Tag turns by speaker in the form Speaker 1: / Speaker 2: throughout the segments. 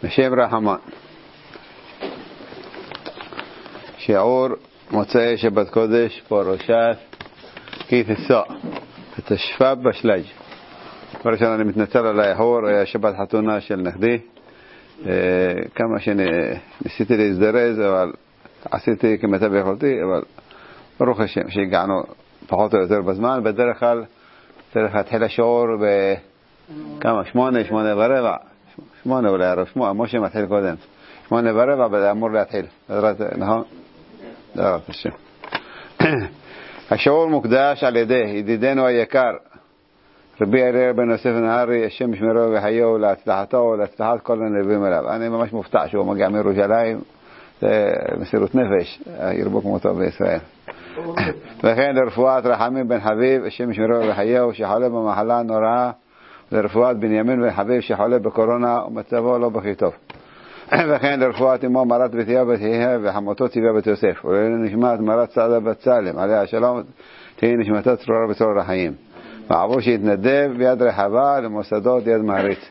Speaker 1: בשם רחמן. שיעור מוצאי שבת קודש פרשת כי תישא בתשפ"ב בשלג. בראשון אני מתנצל על האיחור, היה שבת חתונה של נכדי, כמה שניסיתי להזדרז, אבל עשיתי כמיטב יכולתי, אבל ברוך השם שהגענו פחות או יותר בזמן. בדרך כלל צריך להתחיל השיעור בכמה? 8 ורבע, 8 אולי ערב, משה מתחיל קודם 8 ורבע, אבל אמור להתחיל, נכון? בעזרת השם. השיעור מוקדש על ידי ידידנו היקר רבי אליעזר בן יוסף נהרי, השם ישמרו וחיו להצלחתו ולהצלחת כל הנלווים אליו. אני ממש מופתע שהוא מגיע מירושלים, זה מסירות נפש, ירבו כמותו בישראל. וכן לרפואת רחמים בן חביב, השם ישמרו וחיו, שחולה במחלה נוראה, לרפואת בנימין בן חביב שחולה בקורונה ומצבו לא בכי טוב. וכן לרפואת אמו מרת בתיה בתיה וחמותו צביה בת יוסף, ולנשמת מרת סעדה בת סלם עליה השלום, תהי נשמתה צרורה בצרור החיים, ועבור שהתנדב ביד רחבה למוסדות יד מעריץ.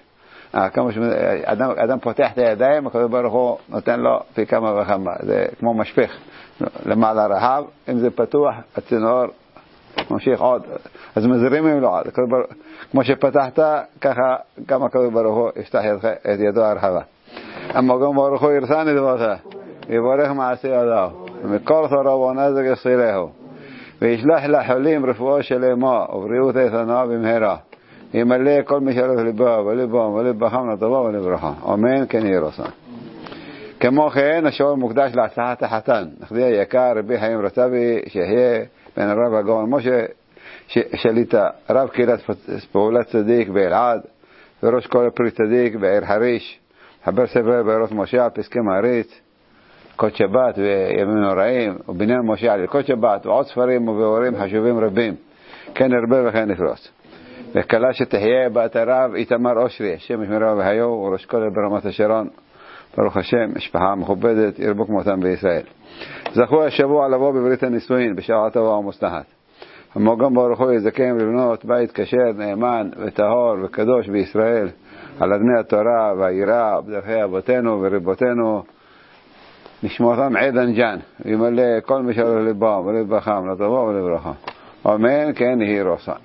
Speaker 1: אדם פותח את הידיים, הקדוש ברוך הוא נותן לו פי כמה וכמה, זה כמו משפך למעלה רחב, אם זה פתוח הצינור ממשיך עוד, אז מזרימים לו עוד, כמו שפתחת ככה גם הקדוש ברוך הוא יפתח את ידו הרחבה. אמה גם ברוך הוא ירסני דברך, יברך מעשי ידיו, ומכל תורה ונזק יסילהו, וישלח לחולים רפואה שלמה ובריאות איתנה במהרה, ימלא כל משאלות ליבו ולבם ולבכם לטובה ולברכה, אמן כן יהי רצון. כמו כן השיעור מוקדש להצלחת החתן נכדי היקר רבי חיים רצבי, שיהיה בן הרב הגאון משה שליטה, רב קהילת פעולת צדיק באלעד, וראש כל פרי צדיק בעיר חריש, חבר ספר בארות משה על פסקי מעריץ, קוד שבת וימים נוראים, ובניין משה על קוד שבת, ועוד ספרים ובאורים חשובים רבים, כן הרבה וכן נפרוס. וכלה שתחיה בת הרב איתמר אושרי, השם ישמרו וחיו, וראש כל ברמת השרון, ברוך השם, משפחה מכובדת, ירבו כמותם בישראל. זכו השבוע לבוא בברית הנישואין בשעה טובה ומוצלחת. המוגם ברוך הוא יזכם לבנות בית כשר, נאמן וטהור וקדוש בישראל, על אדני התורה והיראה בדרכי אבותינו ורבותינו, נשמעותם עדן ג'ן, וימלא כל משאלות ליבם ולבכם לטובה ולברכה, אמן כן יהי רצון.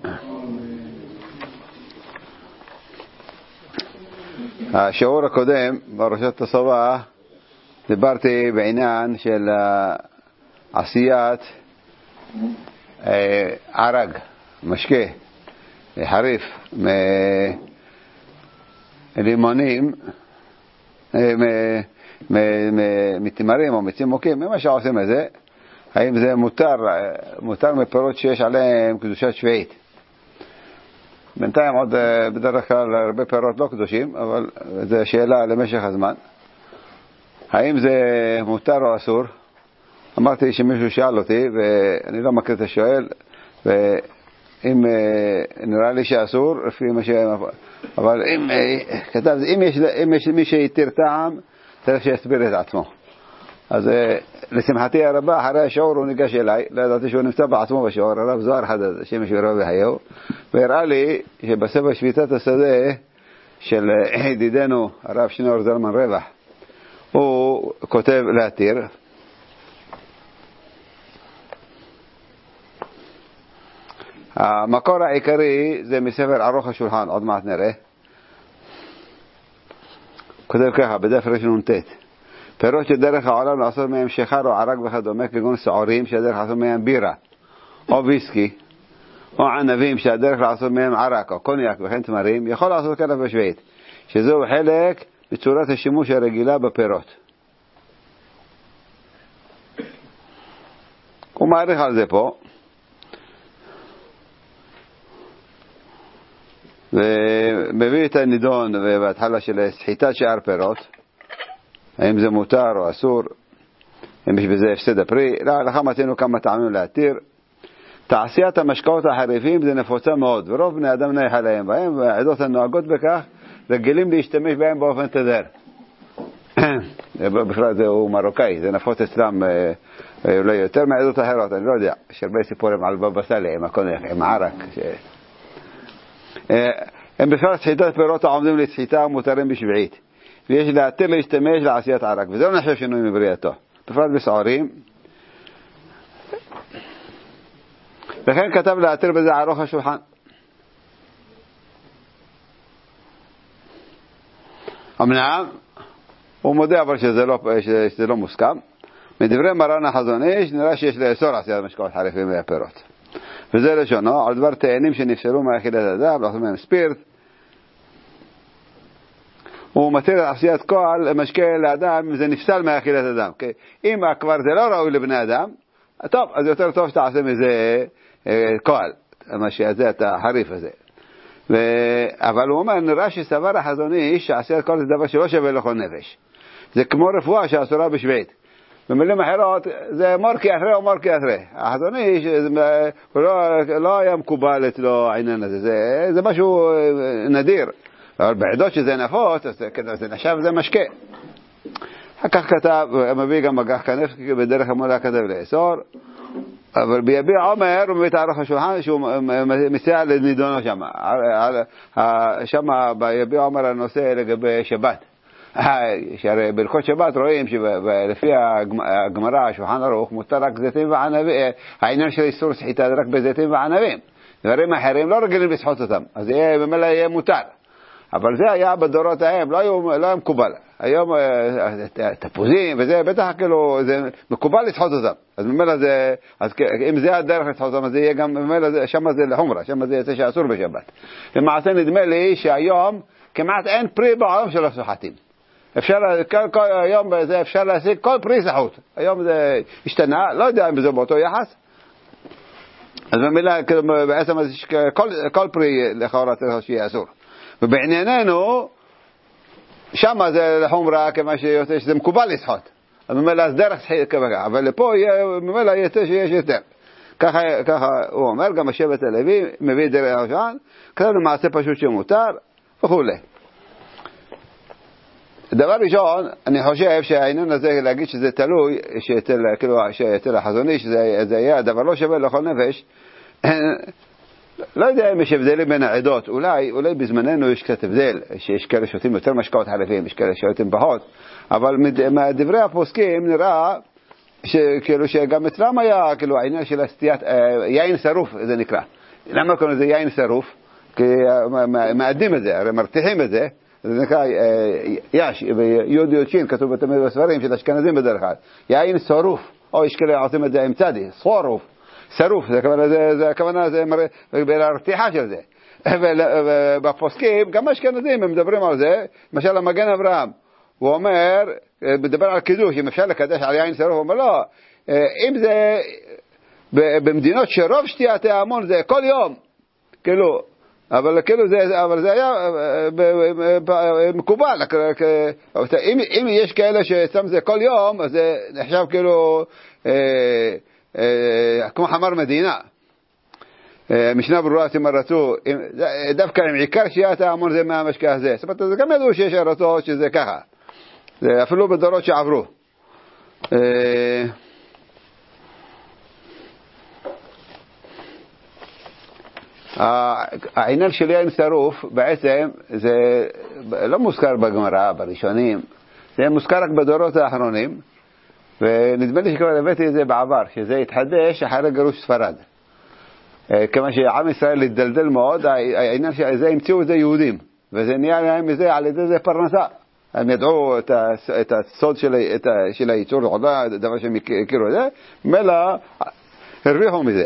Speaker 1: השיעור הקודם בראשת הסבא דיברתי בעניין של עשיית ערג, משקה חריף מלימונים, מתמרים או מצימוקים, מה שעושים את זה, האם זה מותר מפירות שיש עליהם קדושת שביעית. בינתיים עוד בדרך כלל הרבה פירות לא קדושים, אבל זו שאלה למשך הזמן. האם זה מותר או אסור? אמרתי שמישהו שאל אותי, ואני לא מכיר את השואל, ואם נראה לי שאסור, אבל אם כתב, אם יש מי שיתיר טעם, צריך שיסביר את עצמו. אז לשמחתי הרבה, אחרי השיעור הוא ניגש אליי, לא ידעתי שהוא נמצא בעצמו בשיעור, הרב זוהר חדד, השם ישמרו וחיו, והראה לי שבספר שביתת השדה של ידידנו הרב שניאור זלמן רווח, הוא כותב להתיר, המקור העיקרי זה מספר ערוך השולחן, עוד מעט נראה, כותב ככה בדף רנ"ט, פירות שדרך העולם לעשות מהם שחר או ערק וכדומה, כגון סעורים שהדרך לעשות מהם בירה או ויסקי, או ענבים שהדרך לעשות מהם ערק או קוניאק וכן תמרים, יכול לעשות כאלה בשביעית, שזהו חלק בצורת השימוש הרגילה בפירות. הוא מעריך על זה פה, ומביא את הנידון בהתחלה של סחיטת שאר פירות, האם זה מותר או אסור, אם יש בזה הפסד הפרי. לך מצינו כמה טעמים להתיר. תעשיית המשקאות החריפים זה נפוצה מאוד, ורוב בני אדם נייח עליהם, והם העדות הנוהגות בכך רגילים להשתמש בהם באופן תדר. בכלל זהו מרוקאי, זה נפוץ אצלם אולי יותר מעדות אחרות, אני לא יודע, יש הרבה סיפורים על בבא סאלי עם הקונח, עם ערק. הם בכלל סחיטת פירות העומדים לסחיטה מותרים בשביעית, ויש להתיר להשתמש לעשיית ערק, וזה לא נחשב שינוי מבריאתו, בפרט בסעורים. וכן כתב להתיר בזה ערוך השולחן. אמנם הוא מודה אבל שזה לא מוסכם. מדברי מרן החזון איש נראה שיש לאסור עשיית משקאות חריפים והפירות, וזה לשונו על דבר תאנים שנפסלו מאכילת אדם, לעשות מהם ספירט. הוא מתיר עשיית כהל משקה לאדם אם זה נפסל מאכילת אדם. אם כבר זה לא ראוי לבני אדם, טוב, אז יותר טוב שתעשה מזה כהל, את החריף הזה. אבל הוא אומר, נראה שסבר החזון איש שעשיית כהל זה דבר שלא שווה לכל נפש. זה כמו רפואה שאסורה בשביעית. במילים אחרות, זה מורקי אחרי או מורקי אחרי. החזון איש, הוא לא היה מקובל אצלו העניין הזה. זה משהו נדיר. אבל בעדות שזה נפוץ, זה נחשב זה משקה. אחר כך כתב, מביא גם בגח כנף, בדרך המולה כתב לאסור. אבל ביביע עומר הוא מביא את ערוך השולחן שהוא מסייע לנידונו שם. שם ביביע עומר הנושא לגבי שבת. שהרי בלכות שבת רואים שלפי הגמרא, השולחן ערוך, מותר רק זיתים וענבים. העניין של איסור סחיטה זה רק בזיתים וענבים. דברים אחרים לא רגילים לסחוט אותם, אז במילא יהיה מותר. אבל זה היה בדורות ההם, לא היה מקובל. היום תפוזים וזה, בטח כאילו, זה מקובל לסחוט אותם. אז במילא זה, אז אם זה הדרך לסחוט אותם, אז זה יהיה גם, במילא שם זה לחומרה, שם זה יצא שאסור בשבת. למעשה נדמה לי שהיום כמעט אין פרי בעולם של הסוחטים. היום זה אפשר להשיג כל פרי סחוט. היום זה השתנה, לא יודע אם זה באותו יחס. אז במילא, בעצם כל פרי לכאורה צריך שיהיה אסור. ובענייננו, שם זה לחומרה כמה שיוצא שזה מקובל לסחוט. אז ממילא זה דרך סחית כבגע. אבל לפה ממילא יצא שיש יותר. ככה הוא אומר, גם השבט הלוי מביא דרך השולחן, כזה למעשה פשוט שמותר, וכו'. דבר ראשון, אני חושב שהעניין הזה להגיד שזה תלוי, שאצל החזון איש שזה היה דבר לא שווה לכל נפש, לא יודע אם יש הבדלים בין העדות, אולי בזמננו יש קצת הבדל, שיש כאלה שותים יותר משקאות חריפים, יש כאלה שותים פחות, אבל מדברי הפוסקים נראה שגם אצלם היה העניין של הסטיית, יין שרוף זה נקרא. למה קוראים לזה יין שרוף? כי מאדים את זה, הרי מרתיחים את זה, זה נקרא יש, ביוד יודשין כתוב בתמיד בספרים של אשכנזים בדרך כלל, יין שרוף, או יש כאלה עושים את זה עם צדי, שרוף. שרוף, זה הכוונה, זה ברתיחה של זה. ובפוסקים, גם אשכנזים, הם מדברים על זה, למשל המגן אברהם, הוא אומר, מדבר על קידוש, אם אפשר לקדש על יין שרוף, הוא אומר לא, אם זה במדינות שרוב שתיית ההמון זה כל יום, כאילו, אבל זה היה מקובל, אם יש כאלה ששם זה כל יום, אז זה נחשב כאילו, כמו חמר מדינה. משנה ברורה רצו, דווקא עם עיקר שיעת ההמון זה מהמשקע הזה. זאת אומרת, זה גם ידעו שיש ארצות שזה ככה. זה אפילו בדורות שעברו. העניין של יין שרוף בעצם זה לא מוזכר בגמרא, בראשונים. זה מוזכר רק בדורות האחרונים. ונדמה לי שכבר הבאתי את זה בעבר, שזה התחדש אחרי גירוש ספרד. כמה שעם ישראל התדלדל מאוד, העניין שזה המציאו את זה יהודים, וזה נהיה להם מזה, על ידי זה פרנסה. הם ידעו את הסוד של הייצור, עוד לא דבר שהם הכירו את זה, מלא הרוויחו מזה.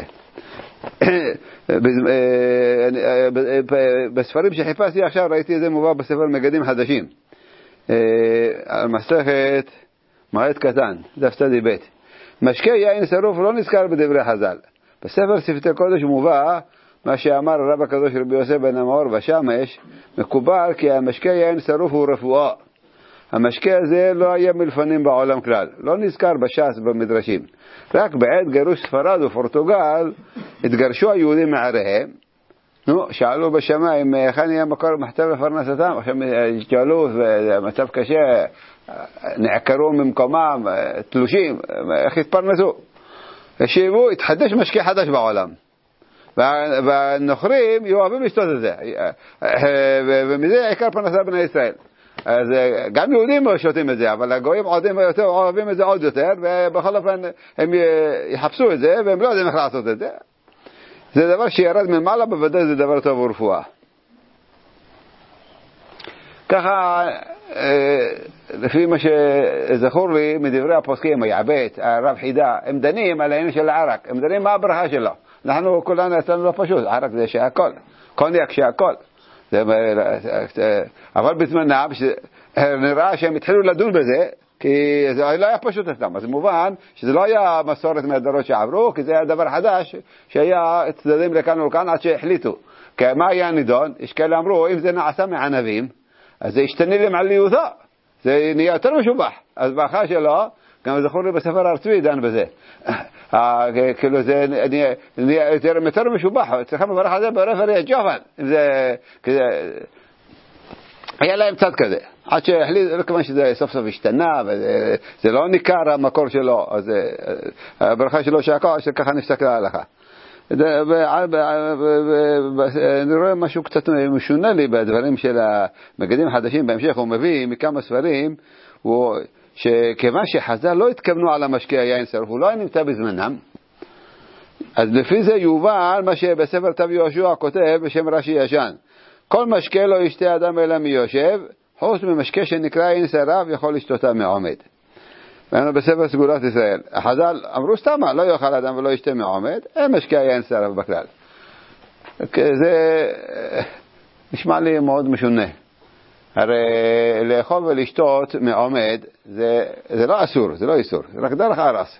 Speaker 1: בספרים שחיפשתי עכשיו ראיתי את זה מובא בספר מגדים חדשים. על מסכת מועד קטן, דף צדי ב'. משקה יין שרוף לא נזכר בדברי חז"ל. בספר שפתי קודש מובא מה שאמר הרב הקדוש רבי יוסף בן אמור בשמש, מקובל כי המשקה יין שרוף הוא רפואה. המשקה הזה לא היה מלפנים בעולם כלל, לא נזכר בש"ס במדרשים. רק בעת גירוש ספרד ופורטוגל התגרשו היהודים מעריהם. שאלו בשמיים היכן יהיה מקור מחצב לפרנסתם, עכשיו שאלו במצב קשה, נעקרו ממקומם, תלושים, איך התפרנסו? השיבו, התחדש משקה חדש בעולם, והנוכרים יאהבים לשתות את זה, ומזה עיקר פרנסה בני ישראל. אז גם יהודים שותים את זה, אבל הגויים אוהבים את זה עוד יותר, ובכל אופן הם יחפשו את זה, והם לא יודעים איך לעשות את זה. זה דבר שירד ממעלה, בוודאי זה דבר טוב ורפואה. ככה, לפי מה שזכור לי מדברי הפוסקים, היעבט, הרב חידה, הם דנים על העניין של הערק, הם דנים מה הברכה שלו. אנחנו כולנו אצלנו לא פשוט, הערק זה שהכל, קוניאק שהכל. אבל בזמנם, נראה שהם התחילו לדון בזה, כי זה לא היה פשוט אצלם, אז מובן שזה לא היה מסורת מהדורות שעברו, כי זה היה דבר חדש שהיה צדדים לכאן ולכאן עד שהחליטו. כי מה היה נידון? יש כאלה אמרו, אם זה נעשה מענבים, אז זה ישתנה להם על ליותו, זה נהיה יותר משובח. אז ברכה שלו, גם זכור לי בספר הרצוי דן בזה. כאילו זה נהיה יותר משובח, צריכים לברך על זה ברפר ג'ופן. היה להם צד כזה. עד שהחליט, כיוון שזה סוף סוף השתנה, וזה לא ניכר המקור שלו, אז הברכה שלו שככה נפסק להלכה. אני רואה משהו קצת משונה לי בדברים של המגדים החדשים בהמשך. הוא מביא מכמה ספרים שכיוון שחז"ל לא התכוונו על המשקה היין שרוף, הוא לא היה נמצא בזמנם, אז לפי זה יובן מה שבספר תו יהושע כותב בשם רש"י ישן, כל משקה לא ישתה אדם אלא מיושב, חוץ ממשקה שנקרא יין שרף יכול לשתותה מעומד. ואנו בספר סגורת ישראל, חז"ל אמרו סתמה, לא יאכל אדם ולא ישתה מעומד, אין משקה יין שרף בכלל. זה נשמע לי מאוד משונה. הרי לאכול ולשתות מעומד זה לא אסור, זה לא איסור, זה רק דרך ארץ.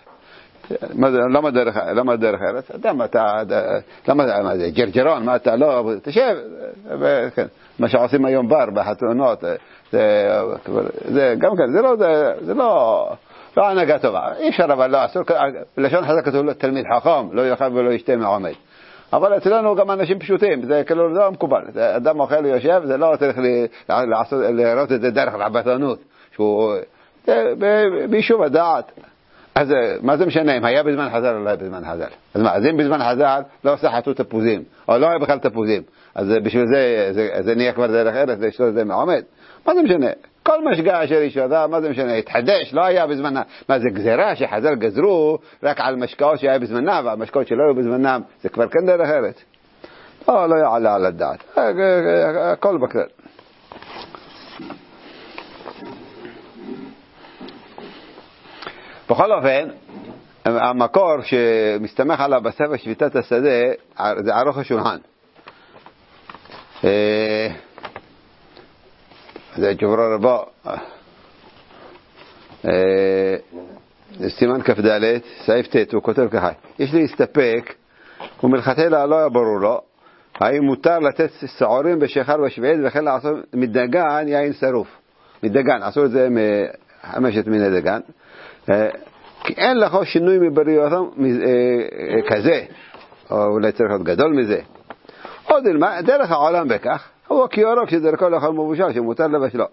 Speaker 1: למה דרך ארץ? למה זה ג'רג'רון, מה אתה לא, תשב, מה שעושים היום בר בחתונות, זה גם כן, זה לא הנהגה טובה, אי אפשר, אבל לא אסור, לשון חזק כתוב תלמיד חכם, לא יאכל ולא ישתה מעומד. אבל אצלנו גם אנשים פשוטים, זה כאילו לא מקובל. אדם אוכל ויושב, זה לא צריך לראות את זה דרך רבתנות, שהוא ביישוב הדעת. אז מה זה משנה אם היה בזמן חז"ל או לא היה בזמן חז"ל? אז מה, אז אם בזמן חז"ל לא שחטו תפוזים, או לא היה בכלל תפוזים, אז בשביל זה נהיה כבר דרך ארץ, לשתות את זה מעומד. מה זה משנה? כל משגה אשר ישודה, מה זה משנה? התחדש, לא היה בזמנה. מה זה גזירה שחז"ל גזרו רק על משקאות שהיה בזמנם, והמשקאות שלא היו בזמנם, זה כבר כן דרך ארץ. לא יעלה על הדעת. הכל בכלל. בכל אופן, המקור שמסתמך עליו בספר שביתת השדה, זה ערוך השולחן. זה ג'ברו רבו, סימן כ"ד, סעיף ט', הוא כותב ככה, יש להסתפק, ומלכתחילה לא היה ברור לו, האם מותר לתת שעורים בשחר ושביעית, וכן לעשות מדגן יין שרוף. מדגן, עשו את זה מחמשת מיני דגן, כי אין לך שינוי מבריאותם כזה, או אולי צריך להיות גדול מזה. עוד דרך העולם בכך, הוא קיורוק שדרכו לאכול מבושל שמותר לבשלו.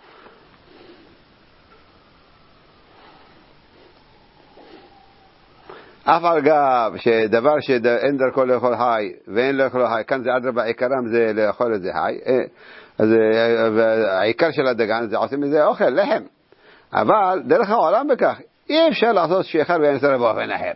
Speaker 1: אף על גב שדבר שאין דרכו לאכול חי ואין לאכול חי, כאן זה אדרבה, עיקרם זה לאכול את זה חי, אז העיקר של הדגן זה עושים מזה אוכל, לחם. אבל דרך העולם בכך, אי אפשר לעשות שיחר ואין שרף באופן אחר.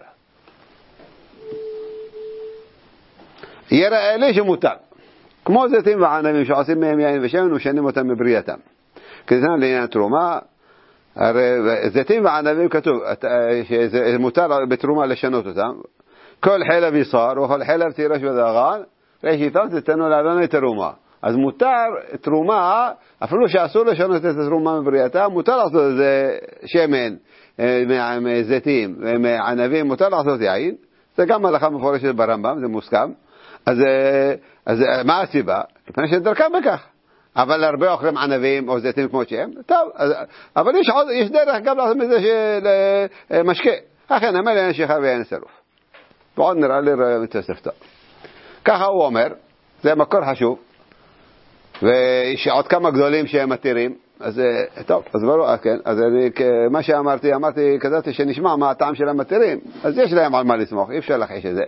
Speaker 1: יראה לי שמותר. כמו זיתים וענבים שעושים מהם יין ושמן ושנים אותם מבריאתם. כדתן לעניין תרומה, הרי זיתים וענבים כתוב, שמותר בתרומה לשנות אותם. כל חלב יסר וכל חלב תירש ודאגן, ראשיתם תתנו לעדון את תרומה. אז מותר תרומה, אפילו שאסור לשנות את התרומה מבריאתם, מותר לעשות את זה שמן, מזיתים, מענבים, מותר לעשות יין. זה גם הלכה מפורשת ברמב"ם, זה מוסכם. אז מה הסיבה? לפני שדרכם בכך. אבל הרבה אוכלים ענבים או זיתים כמו שהם, טוב, אבל יש דרך גם לעשות מזה של משקה. אכן, אמר לי אין שחר ואין שרוף. ועוד נראה לי מתוספתו. ככה הוא אומר, זה מקור חשוב, ויש עוד כמה גדולים שהם מתירים, אז טוב, אז ברור, כן, אז מה שאמרתי, כזאתי שנשמע מה הטעם של המתירים, אז יש להם על מה לסמוך, אי אפשר לחש את זה.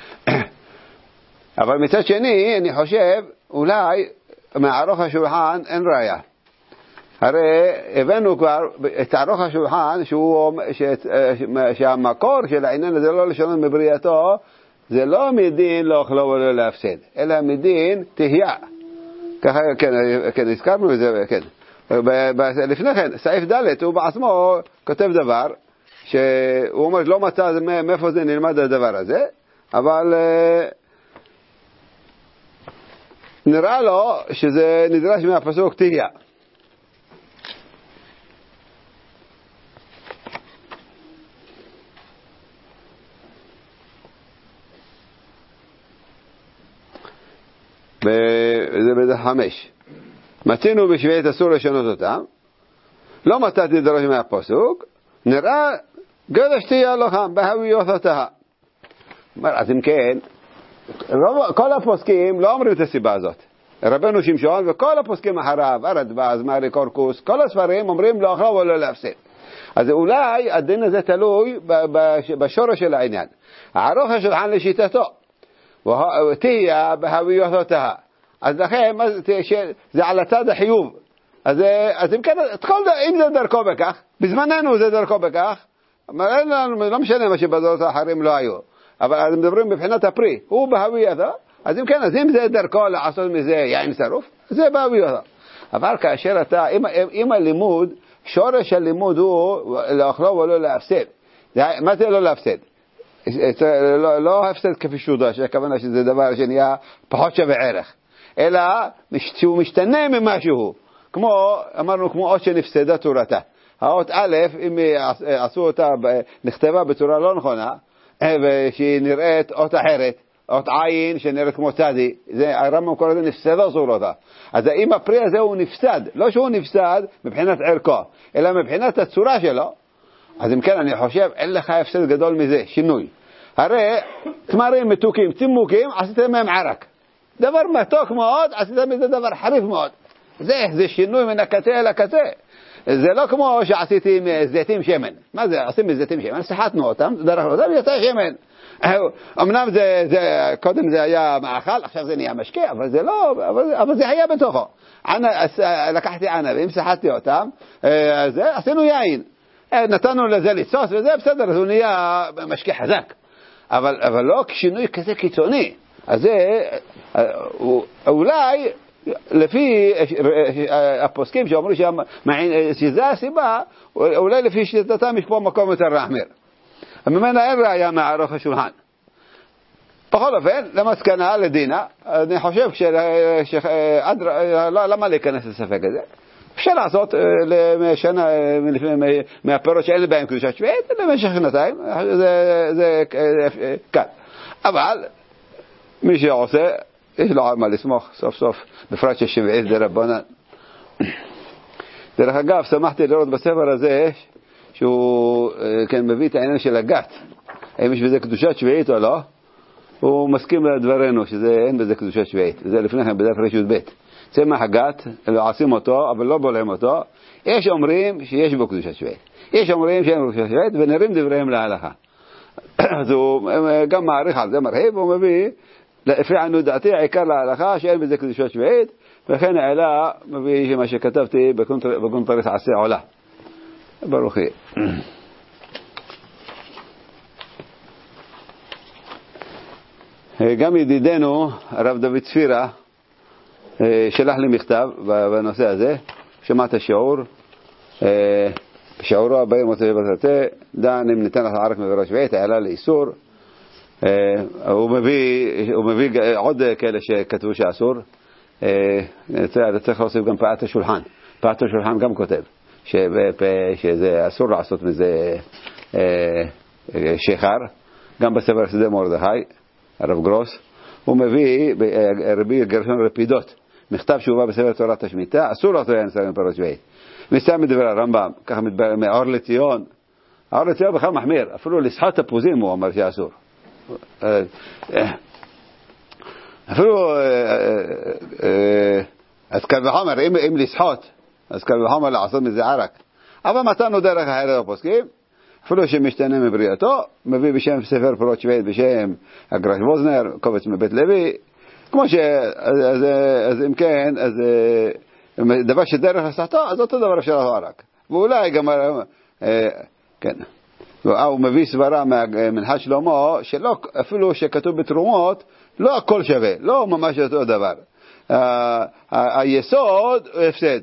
Speaker 1: אבל מצד שני, אני חושב, אולי מערוך השולחן אין ראיה. הרי הבאנו כבר את ערוך השולחן שהמקור של העניין הזה לא לשנות מבריאתו, זה לא מדין לא אכלו ולא להפסד, אלא מדין תהיה. ככה, כן, הזכרנו את זה, כן. לפני כן, סעיף ד' הוא בעצמו כותב דבר, שהוא אומר לא מצא מאיפה זה נלמד הדבר הזה, אבל נראה לו שזה נדרש מהפסוק תהיה. זה בדף 5. מצינו בשביעית אסור לשנות אותם, לא מצאתי דרש מהפסוק, נראה גדש תהיה לכם בהוויות אותה. אז אם כן, כל הפוסקים לא אומרים את הסיבה הזאת. רבנו שמשון וכל הפוסקים אחריו, הרדב"ז, מארי קורקוס, כל הספרים אומרים לא אכלו ולא להפסד. אז אולי הדין הזה תלוי בשורש של העניין. ערוך השולחן לשיטתו, תהיה בהוויות אותה. אז לכן זה על הצד החיוב. אז אם כן, אם זה דרכו בכך, בזמננו זה דרכו בכך, לא משנה מה שבדורות האחרים לא היו, אבל מדברים מבחינת הפרי, הוא בהווייתו, אז אם כן, אז אם זה דרכו לעשות מזה יין שרוף, זה בהווייתו. אבל כאשר אם הלימוד, שורש הלימוד הוא לאכלו ולא להפסד. מה זה לא להפסד? לא הפסד כפי שודש, הכוונה שזה דבר שנהיה פחות שווה ערך, אלא שהוא משתנה ממשהו, כמו, אמרנו, כמו אות שנפסדה צורתה. האות א', אם עשו אותה, נכתבה בצורה לא נכונה, ושהיא נראית אות אחרת, אות עין שנראית כמו צדי, זה הרמב"ם קורא לזה נפסדה צורתה. אז אם הפרי הזה הוא נפסד, לא שהוא נפסד מבחינת ערכו, אלא מבחינת הצורה שלו, אז אם כן, אני חושב, אין לך הפסד גדול מזה, שינוי. הרי תמרים מתוקים, צימוקים, עשיתם מהם ערק. דבר מתוק מאוד, עשיתם מזה דבר חריף מאוד. זה שינוי מן הקצה אל הקצה. זה לא כמו שעשיתי עם זיתים שמן. מה זה? עשיתם מזיתים שמן, שחטנו אותם, דרכנו אותם, יצא שמן. אמנם קודם זה היה מאכל, עכשיו זה נהיה משקה, אבל זה לא, אבל זה היה בתוכו. לקחתי ענבים, שחטתי אותם, עשינו יין. נתנו לזה לצוס וזה בסדר, אז הוא נהיה משקה חזק. אבל לא שינוי כזה קיצוני. אז זה, אולי, לפי הפוסקים שאומרים שזה הסיבה, אולי לפי שיטתם יש פה מקום יותר להחמיר. ממנה אין ראיה מערוך השולחן. בכל אופן, למסקנה, לדינה, אני חושב למה להיכנס לספק הזה? אפשר לעשות מהפירות שאין בהם קדושת שביעית למשך שנתיים, זה קל. אבל מי שעושה, יש לו מה לסמוך סוף סוף, בפרט ששביעית זה רבנן. דרך אגב, שמחתי לראות בספר הזה, שהוא מביא את העניין של הגת, האם יש בזה קדושת שביעית או לא, הוא מסכים לדברנו שאין בזה קדושת שביעית, זה לפני כן בדף רשות ב'. צמח הגת, עושים אותו, אבל לא בולעים אותו. יש אומרים שיש בו קדושת שביעית. יש אומרים שאין בו קדושת שביעית, ונראים דבריהם להלכה. אז הוא גם מעריך על זה, מרחיב, הוא מביא, לפי עניות דעתי, העיקר להלכה שאין בזה קדושת שביעית, וכן העלה, מביא מה שכתבתי בקונטרס עשה עולה. ברוך יהיה. גם ידידנו, הרב דוד צפירה, שלח לי מכתב בנושא הזה, שמע את השיעור, בשיעורו הבא מוצא שבתתה, דן אם ניתן לך ערק מברש שביעית, העלה לאיסור, הוא מביא עוד כאלה שכתבו שאסור, צריך להוסיף גם פעת השולחן, פעת השולחן גם כותב, שזה אסור לעשות מזה שחר, גם בספר שדה מרדכי, הרב גרוס, הוא מביא רבי גרשון רפידות, מכתב שהוא בא בספר תורת השמיטה, אסור לעשות יין שרים מפירות שביעית. מסתם מדבר הרמב"ם, ככה מדבר מאור לציון. האור לציון בכלל מחמיר, אפילו לשחוט תפוזים הוא אומר שאסור. אפילו, אז קל וחומר, אם לשחוט, אז קל וחומר לעשות מזה ערק. אבל מתנו דרך אחרת הפוסקים, אפילו שמשתנה מבריאתו, מביא בשם ספר פירות שביעית, בשם הגרש ווזנר, קובץ מבית לוי, כמו אז אם כן, אז דבר שדרך עשתו, אז אותו דבר אפשר לעשות רק. ואולי גם, כן, הוא מביא סברה מהמנהג שלמה, שלא, אפילו שכתוב בתרומות, לא הכל שווה, לא ממש אותו דבר. היסוד הוא הפסד.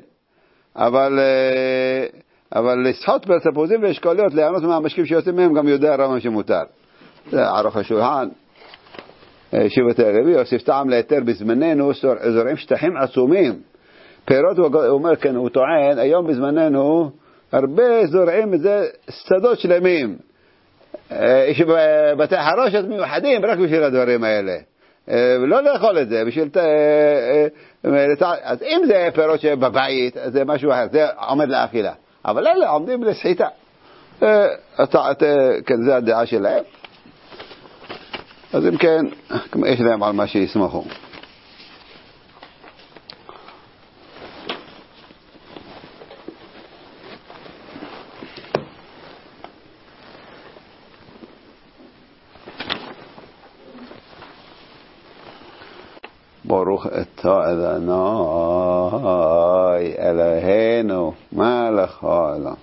Speaker 1: אבל לסחוט בתפוזים ואשכוליות, ליהנות מהמשקים שיוצאים מהם, גם יודע רמב"ם שמותר. זה ערוך השולחן. שיבת הרבי, הוסיף טעם להיתר בזמננו, זורעים שטחים עצומים. פירות, הוא אומר כן, הוא טוען, היום בזמננו, הרבה זורעים את זה שדות שלמים. יש בתי חרושת מיוחדים רק בשביל הדברים האלה. לא לאכול את זה, בשביל... אז אם זה פירות שבבית, זה משהו אחר, זה עומד לאכילה. אבל אלה עומדים לסחיטה. כן, זה הדעה שלהם. אז אם כן, יש להם על מה שיסמכו. ברוך אתה אדוני אלוהינו מלך העולם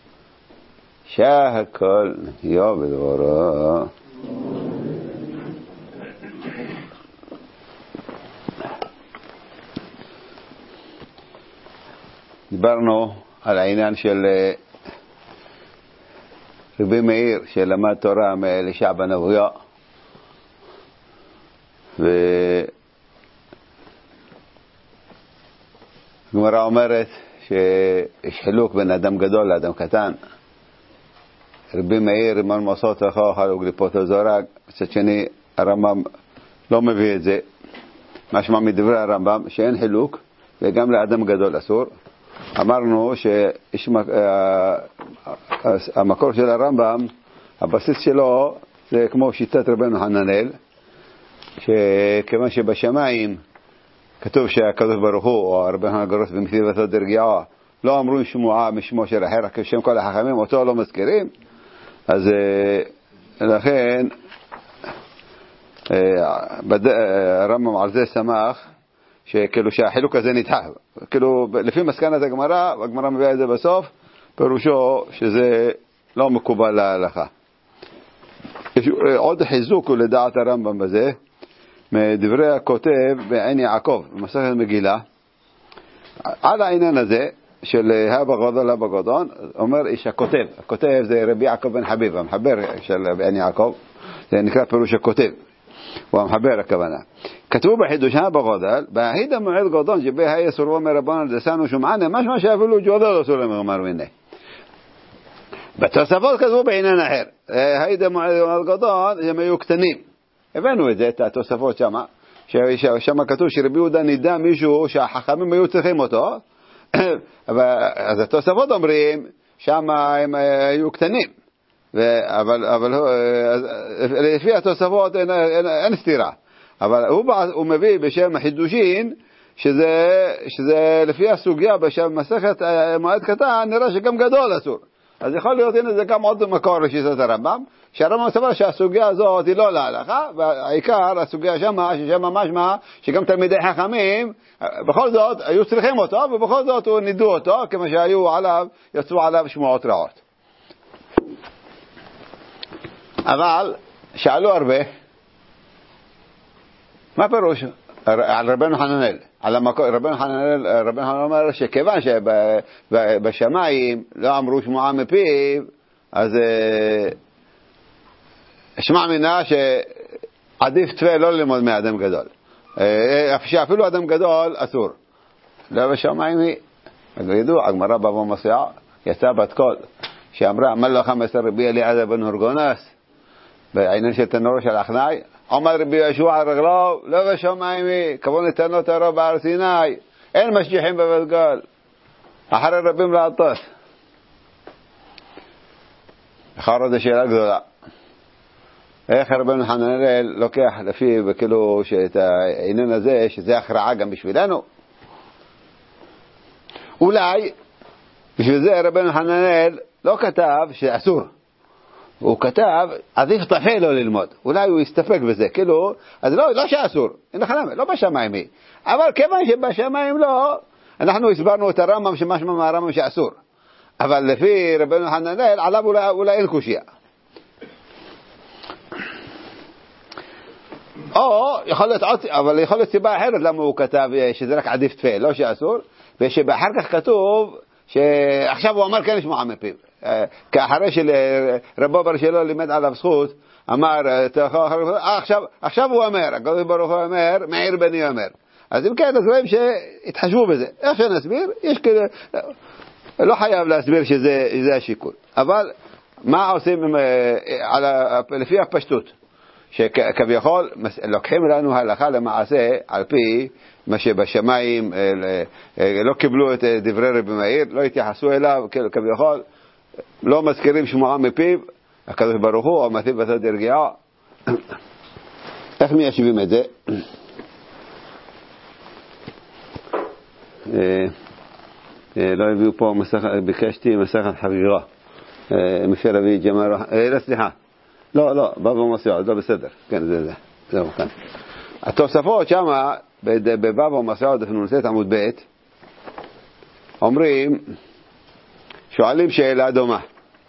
Speaker 1: שהכל נהיה בדברו. דיברנו על העניין של רבי מאיר שלמד תורה מאלישע בן אבויה, הגמרא אומרת שיש חילוק בין אדם גדול לאדם קטן. רבי מאיר אמר מעשות אחר חלוק ליפות הזורג, מצד שני הרמב"ם לא מביא את זה, משמע מדברי הרמב"ם שאין חילוק וגם לאדם גדול אסור. אמרנו שהמקור של הרמב"ם, הבסיס שלו זה כמו שיטת רבנו חננאל, שכיוון שבשמיים כתוב שהקדוש ברוך הוא או רבנו הגרוס במסיבתו דרגיעה לא אמרו שמועה משמו של אחר, רק שם כל החכמים אותו לא מזכירים, אז לכן הרמב"ם על זה שמח שכאילו שהחילוק הזה נדחה, כאילו לפי מסקנת הגמרא, והגמרא מביאה את זה בסוף, פירושו שזה לא מקובל להלכה. יש עוד חיזוק לדעת הרמב"ם בזה, מדברי הכותב בעין יעקב, במסכת מגילה, על העניין הזה של הבא גדול הבא גדול, אומר איש הכותב זה רבי יעקב בן חביב, המחבר של בעין יעקב, זה נקרא פירוש הכותב, הוא המחבר הכוונה. כתבו בחידוש הבא גדול, בהיד המועד גדול שבי היה סורבו מרבון דסנו שומענה, משמע שאפילו ג'ודל אסור למגמר מיני. בתוספות כתבו בעניין אחר, היד המועד גדול הם היו קטנים. הבאנו את זה, את התוספות שמה, שמה כתוב שרבי יהודה נידע מישהו שהחכמים היו צריכים אותו, אז התוספות אומרים שמה הם היו קטנים, אבל לפי התוספות אין סתירה, אבל הוא מביא בשם חידושין, שזה לפי הסוגיה בשם מסכת מועד קטן, נראה שגם גדול אסור. אז יכול להיות, הנה זה גם עוד מקור לשיטת הרמב"ם, שהרמב"ם סבר שהסוגיה הזאת היא לא להלכה, והעיקר הסוגיה שמה משמע שגם תלמידי חכמים בכל זאת היו צריכים אותו, ובכל זאת הוא נידו אותו, כמו שהיו עליו, יצאו עליו שמועות רעות. אבל שאלו הרבה, מה פירוש? על רבנו חננאל, על המקור, רבנו חננאל אומר שכיוון שבשמיים לא אמרו שמועה מפיו, אז שמע מינה שעדיף תווה לא ללמוד מאדם גדול, שאפילו אדם גדול אסור. לא בשמיים היא, ידעו, הגמרא בבא מציעא יצא בת קול שאמרה אמר לו 15 רבי אליעזר בן הורגונס בעניין של תנורו של אחנאי, עומד רבי ישוע על רגלו, לא בשמיים היא, כבון נתנו תורו בהר סיני, אין משגיחים בבית גול, אחרי רבים לעטות. אחר זה שאלה גדולה, איך רבנו חננאל לוקח לפי וכאילו שאת העניין הזה, שזה הכרעה גם בשבילנו? אולי בשביל זה רבנו חננאל לא כתב שאסור, הוא כתב עדיף תפה לא ללמוד, אולי הוא יסתפק בזה, כאילו, אז לא שאסור, אין לך למה, לא בשמיים היא, אבל כיוון שבשמיים לא, אנחנו הסברנו את הרמב"ם שמשמע מהרמב"ם שאסור, אבל לפי רבנו חננאל עליו אולי אין קושיה. או יכול להיות עוד, אבל יכול להיות סיבה אחרת למה הוא כתב שזה רק עדיף תפיל, לא שאסור, ושבאחר כך כתוב שעכשיו הוא אמר כן לשמוע מפיו, כאחרי שרבו בר שלו לימד עליו זכות, אמר עכשיו הוא אומר, הקדוש ברוך הוא אומר, מאיר בני אומר. אז אם כן, אז רואים שהתחשבו בזה. איך שנסביר? יש כזה, לא חייב להסביר שזה השיקול. אבל מה עושים לפי הפשטות? שכביכול לוקחים לנו הלכה למעשה על פי מה שבשמיים לא קיבלו את דברי רבי מאיר, לא התייחסו אליו, כביכול לא מזכירים שמועה מפיו, הקדוש ברוך הוא או מטיב בסוד הרגיעה. איך מיישבים את זה? לא הביאו פה ביקשתי מסכת חגיגה מפי רבי ג'מאל, סליחה, לא, בבא מסעוד, לא בסדר, כן, זהו כאן. התוספות שמה, בבבא מסעוד, נ"ט עמוד ב', אומרים, שואלים שאלה דומה.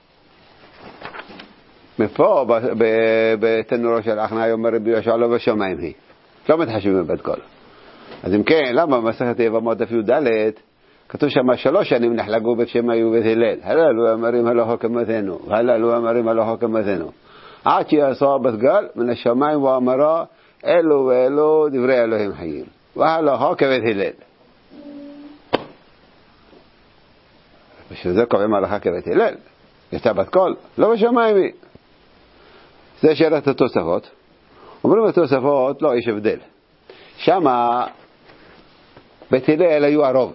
Speaker 1: מפה, בתנורו של אחנאי, אומר רבי יהושע, לא בשמיים היא. לא מתחשבים בבת קול. אז אם כן, למה במסכת יבמות דף י"ד, כתוב שם 3 שנים נחלקו בית שמאי ובית הלל. הללו אמרים הלכו כמותנו, והללו אמרים הלכו כמותנו. עד שיעשו בת גל מן השמיים ואמרה, אלו ואלו דברי אלוהים חיים. והלכו כבית הלל. בשביל זה קוראים הלכה כבית הלל. יצא בת קול, לא בשמיים היא. זה שאלת התוספות. אומרים התוספות, לא, יש הבדל. שמה בית הלל היו הרוב.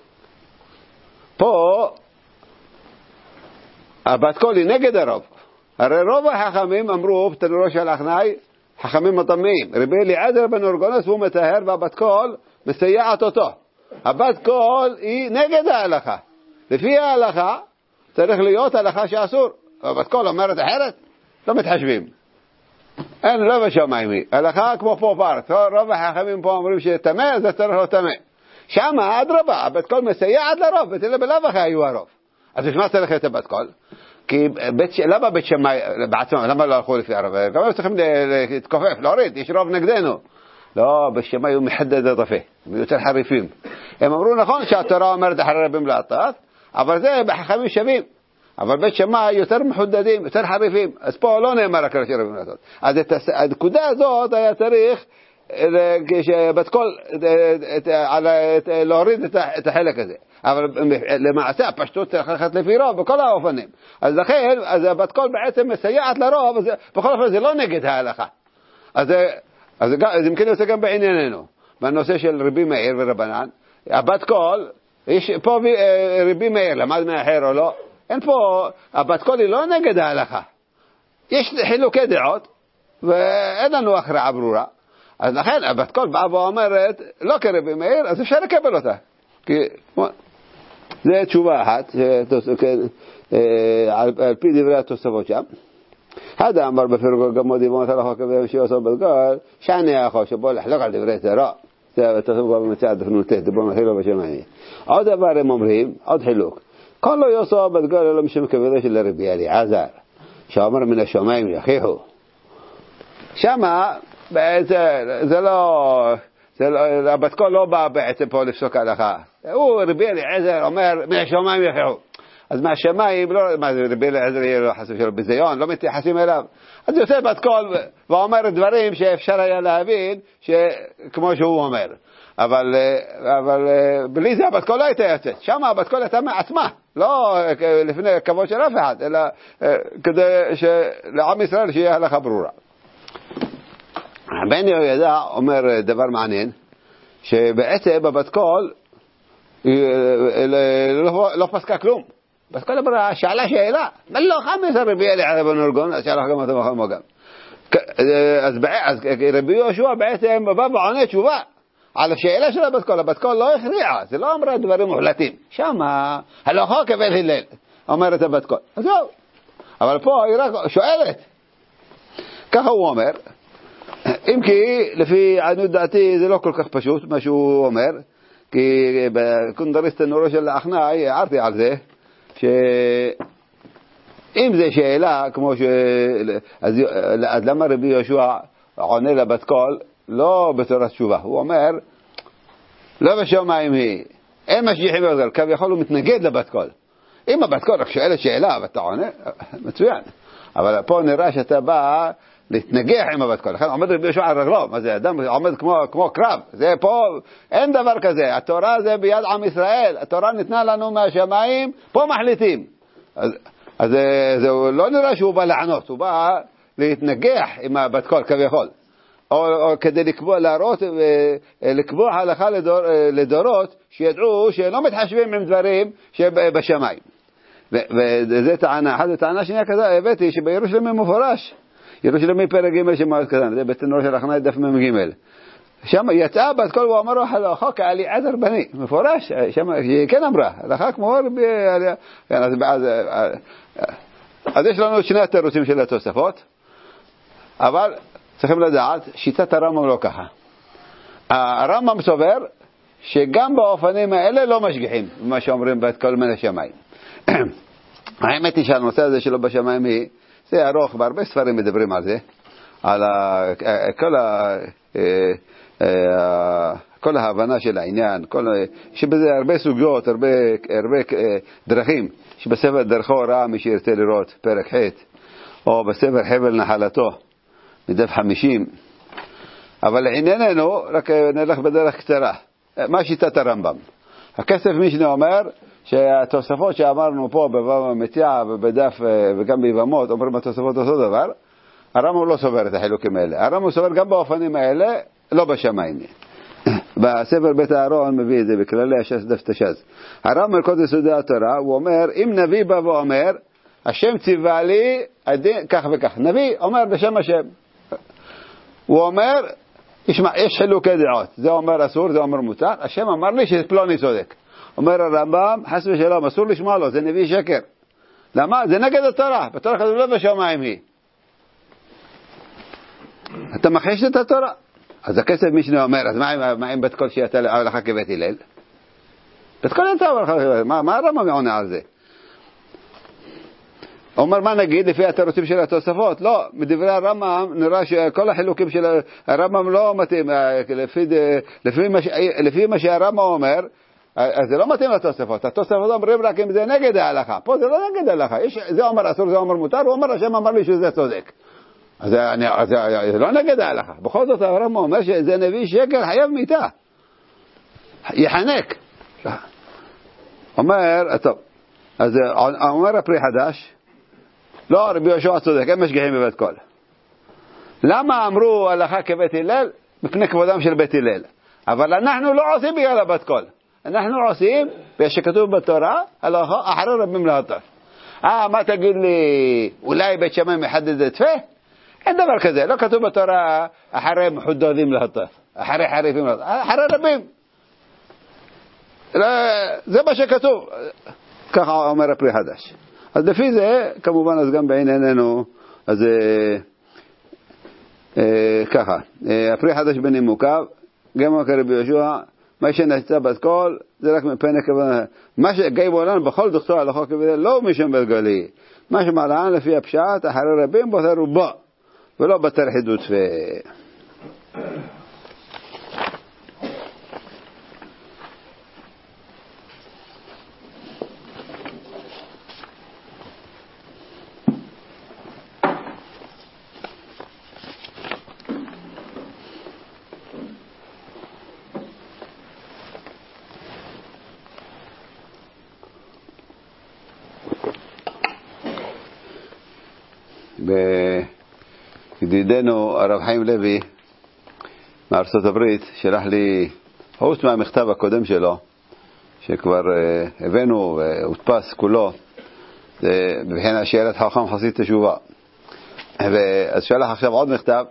Speaker 1: פה הבת קול היא נגד הרוב. הרי רוב החכמים אמרו בתנורו של אחנאי, חכמים מטמאים. רבי אליעזר בן הורגונוס הוא מטהר והבת קול מסייעת אותו. הבת קול היא נגד ההלכה. לפי ההלכה צריך להיות הלכה שאסור. הבת קול אומרת אחרת, לא מתחשבים. אין, לא בשמיים היא. הלכה כמו פה בארץ. רוב החכמים פה אומרים שתמה, זה צריך להיות תמה. שמה אדרבה, הבת קול מסייעת לרוב, ותראה בלאו הכי היו הרוב. אז בשביל מה צריך את הבת קול? כי למה בית שמאי בעצמם, למה לא הלכו לפי הרוב? גם הם צריכים להתכופף, להוריד, יש רוב נגדנו. לא, בית שמאי הוא מחדד את הפה, יותר חריפים. הם אמרו נכון שהתורה אומרת אחרי רבים לעטת, אבל זה בחכמים שווים. אבל בית שמאי יותר מחודדים, יותר חריפים. אז פה לא נאמר רק ראשי רבים לעטת. אז את הנקודה הזאת היה צריך כשבת קול להוריד את החלק הזה. אבל למעשה הפשטות צריך ללכת לפי רוב בכל האופנים. אז לכן, אז הבת קול בעצם מסייעת לרוב, אז בכל אופן זה לא נגד ההלכה. אז אם כן יוצא גם בענייננו, בנושא של רבי מאיר ורבנן, הבת קול, יש פה רבי מאיר, למד מאחר או לא, אין פה, הבת קול היא לא נגד ההלכה. יש חילוקי דעות, ואין לנו הכרעה ברורה. אז לכן הבת קול באה ואומרת, לא כרבי מאיר, אז אפשר לקבל אותה. כי זה תשובה אחת, על פי דברי התוספות שם. הדה אמר בפירוק גמוד דיבונות הלכו כבהם שיעשו בלגל, שאני אחו שבוא לחלוק על דברי תורה. זה התוספות במצעד דפנותת, דיבונות חילו בשמיים. עוד דבר הם אומרים, עוד חילוק. כל לא יעשו בלגל אלא משום כבודו של רבי אליעזר, שאומר מן השמיים יחיחו. שמה, זה לא, הבת קול לא בא בעצם פה לפסוק הלכה. הוא רבי אליעזר אומר מהשמיים יחיחו. אז מהשמיים, לא, מה זה רבי אליעזר יהיה לו חסוב שלו בזיון, לא מתייחסים אליו. אז יוצא בת קול ואומר דברים שאפשר היה להבין כמו שהוא אומר. אבל בלי זה הבת קול לא הייתה יוצאת. שם הבת קול הייתה מעצמה, לא לפני כבוד של אף אחד, אלא כדי שלעם ישראל שיהיה הלכה ברורה. בן יהוידע אומר דבר מעניין, שבעצם בבת קול לא פסקה כלום. בת קול אמרה, שאלה שאלה, לא 15 רבי אליעזר בן הורגונוס, שאלה גם אתה מוכן מוגם. אז רבי יהושע בעצם בא ועונה תשובה על השאלה של הבת קול. הבת קול לא הכריעה, זה לא אמרה דברים מוחלטים. שמה, הלכו כבית הלל, אומרת הבת קול. אז זהו. אבל פה היא רק שואלת. ככה הוא אומר. אם כי לפי עניות דעתי זה לא כל כך פשוט מה שהוא אומר, כי בקונדריסט הנורו של האחנאי הערתי על זה, שאם זה שאלה כמו אז למה רבי יהושע עונה לבת קול לא בתורת תשובה? הוא אומר לא בשמיים היא, אין משגיחים בבת קול, כביכול הוא מתנגד לבת קול. אם הבת קול רק שואלת שאלה ואתה עונה, מצוין. אבל פה נראה שאתה בא להתנגח עם הבת קול. לכן עומד רבי יהושע על רגלו. מה זה? אדם עומד כמו קרב. זה פה, אין דבר כזה. התורה זה ביד עם ישראל. התורה ניתנה לנו מהשמיים, פה מחליטים. אז זה לא נראה שהוא בא לענות, הוא בא להתנגח עם הבת קול כביכול. או כדי לקבוע הלכה לדורות שידעו שלא מתחשבים עם דברים שבשמיים. וזה טענה, אחת הטענה שנייה כזה הבאתי שבירושלים מפורש, ירושלים פרק ג' שמות כזה, זה בתנור של הכנאי דף מ"ג. שם יצאה בת קול ואמר לו הלכה כאליעזר בני, מפורש, שם כן אמרה, הלכה כמו אז יש לנו שני התירוצים של התוספות, אבל צריכים לדעת, שיטת הרמב"ם לא ככה. הרמב"ם סובר שגם באופנים האלה לא משגיחים, מה שאומרים בת קול מן השמיים. האמת היא שהנושא הזה שלא בשמיים זה ארוך, והרבה ספרים מדברים על זה, על כל ההבנה של העניין, שבזה הרבה סוגיות, הרבה דרכים, שבספר דרכו ראה מי שירצה לראות פרק ח', או בספר חבל נחלתו, מדף 50, אבל לענייננו רק נלך בדרך קצרה. מה שיטת הרמב"ם? הכסף משנה אומר שהתוספות שאמרנו פה בבבא מציעא ובדף וגם ביבמות אומרים התוספות אותו דבר. הרמב"ם לא סובר את החילוקים האלה, הרמב"ם סובר גם באופנים האלה לא בשמיים. בספר בית הארון מביא את זה בכללי הש"ס דף תש"ז. הרמב"ם מלכות יסודי התורה הוא אומר אם נביא בא ואומר השם ציווה לי כך וכך, נביא אומר בשם השם, הוא אומר יש חילוקי דעות, זה אומר אסור, זה אומר מותר, השם אמר לי שפלוני צודק. אומר הרמב"ם חס ושלום אסור לשמוע לו, זה נביא שקר. למה? זה נגד התורה, בתורה כתוב לא בשמיים היא. אתה מכחיש את התורה. אז הכסף משנה אומר, אז מה אם בת קול שיתה להלכה כבית הלל? בת קול יתה להלכה כבית הלל, מה הרמב"ם עונה על זה? אומר מה נגיד לפי התירוצים של התוספות? לא, מדברי הרמב"ם נראה שכל החילוקים של הרמב"ם לא מתאים, לפי מה שהרמב"ם אומר, אז זה לא מתאים לתוספות. התוספות אומרים רק אם זה נגד ההלכה, פה זה לא נגד ההלכה, זה אומר אסור, זה אומר מותר, הוא אומר השם אמר לי שזה צודק, אז זה לא נגד ההלכה. בכל זאת הרמב"ם אומר שזה נביא שקר חייב מיתה, יחנק. אומר, טוב, אז אומר הפרי חדש לא, רבי יהושע צודק, הם משגיחים בבית קול. למה אמרו הלכה כבית הלל? מפני כבודם של בית הלל. אבל אנחנו לא עושים בגלל הבת קול, אנחנו עושים שכתוב בתורה הלכה אחרי רבים להטף. מה תגיד לי, אולי בית שמאי מחדד את תפה? אין דבר כזה, לא כתוב בתורה אחרי מחודדים להטף, אחרי חריפים להטף, אחרי רבים. זה מה שכתוב, ככה אומר הפרי חדש. אז לפי זה, כמובן, אז גם בענייננו, אז ככה, הפרי חדש בנימוקיו, גם רבי יהושע, מה שנעשה בת קול, זה רק מפני כוונה, מה שגיא בולן בכל דוכתו על החוק כבדה, לא משם בת גלי, מה שמעלן לפי הפשעת, אחרי רבים בותר רובו, ולא בתר חידוץ ידידנו הרב חיים לוי מארצות הברית שלח לי חוץ מהמכתב הקודם שלו שכבר הבאנו והודפס כולו, בבחינת שאלת חכם חסיד תשובה, אז שלח עכשיו עוד מכתב,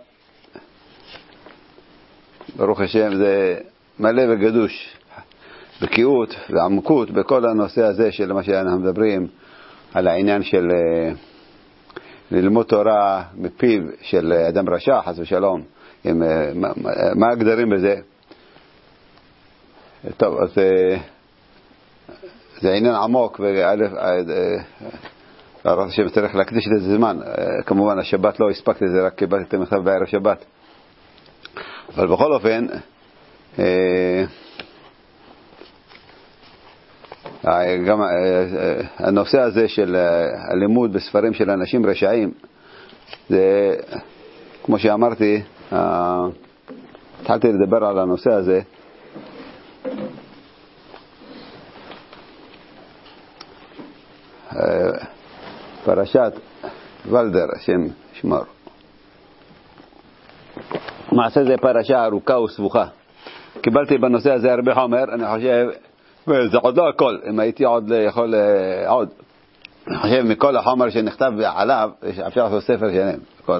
Speaker 1: ברוך השם, זה מלא וגדוש בקיאות ועמקות בכל הנושא הזה של מה שאנחנו מדברים על העניין של ללמוד תורה מפיו של אדם רשע, חס ושלום, מה הגדרים בזה? טוב, אז זה עניין עמוק, והרב השם צריך להקדיש לזה זמן. כמובן השבת לא הספקתי, זה רק קיבלתי את המכתב בערב שבת. אבל בכל אופן, גם הנושא הזה של הלימוד בספרים של אנשים רשעים, זה, כמו שאמרתי, התחלתי לדבר על הנושא הזה. פרשת ולדר, השם שמר. מעשה זה פרשה ארוכה וסבוכה. קיבלתי בנושא הזה הרבה חומר, אני חושב, וזה עוד לא הכל, אם הייתי עוד יכול עוד. אני חושב מכל החומר שנכתב עליו, אפשר לעשות ספר שלם.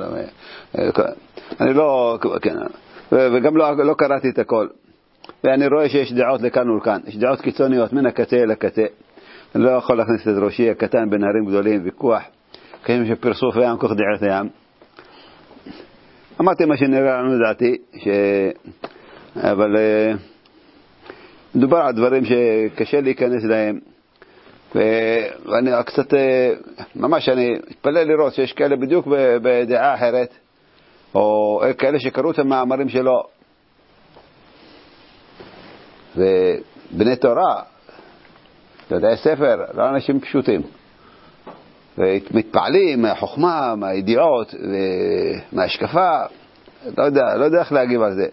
Speaker 1: אני לא, כן, וגם לא קראתי את הכל. ואני רואה שיש דעות לכאן ולכאן, יש דעות קיצוניות מן הקצה אל הקצה. אני לא יכול להכניס את ראשי הקטן בין הרים גדולים, ויכוח, כשם שפרסוף ים כוח דעת ים. אמרתי מה שנראה לנו דעתי, אבל מדובר על דברים שקשה להיכנס להם, ואני קצת, ממש אני מתפלא לראות שיש כאלה בדיוק בדעה אחרת, או כאלה שקראו את המאמרים שלו, ובני תורה, יודעי ספר, לא אנשים פשוטים, ומתפעלים מהחוכמה, מהידיעות, מההשקפה, לא יודע איך להגיב על זה.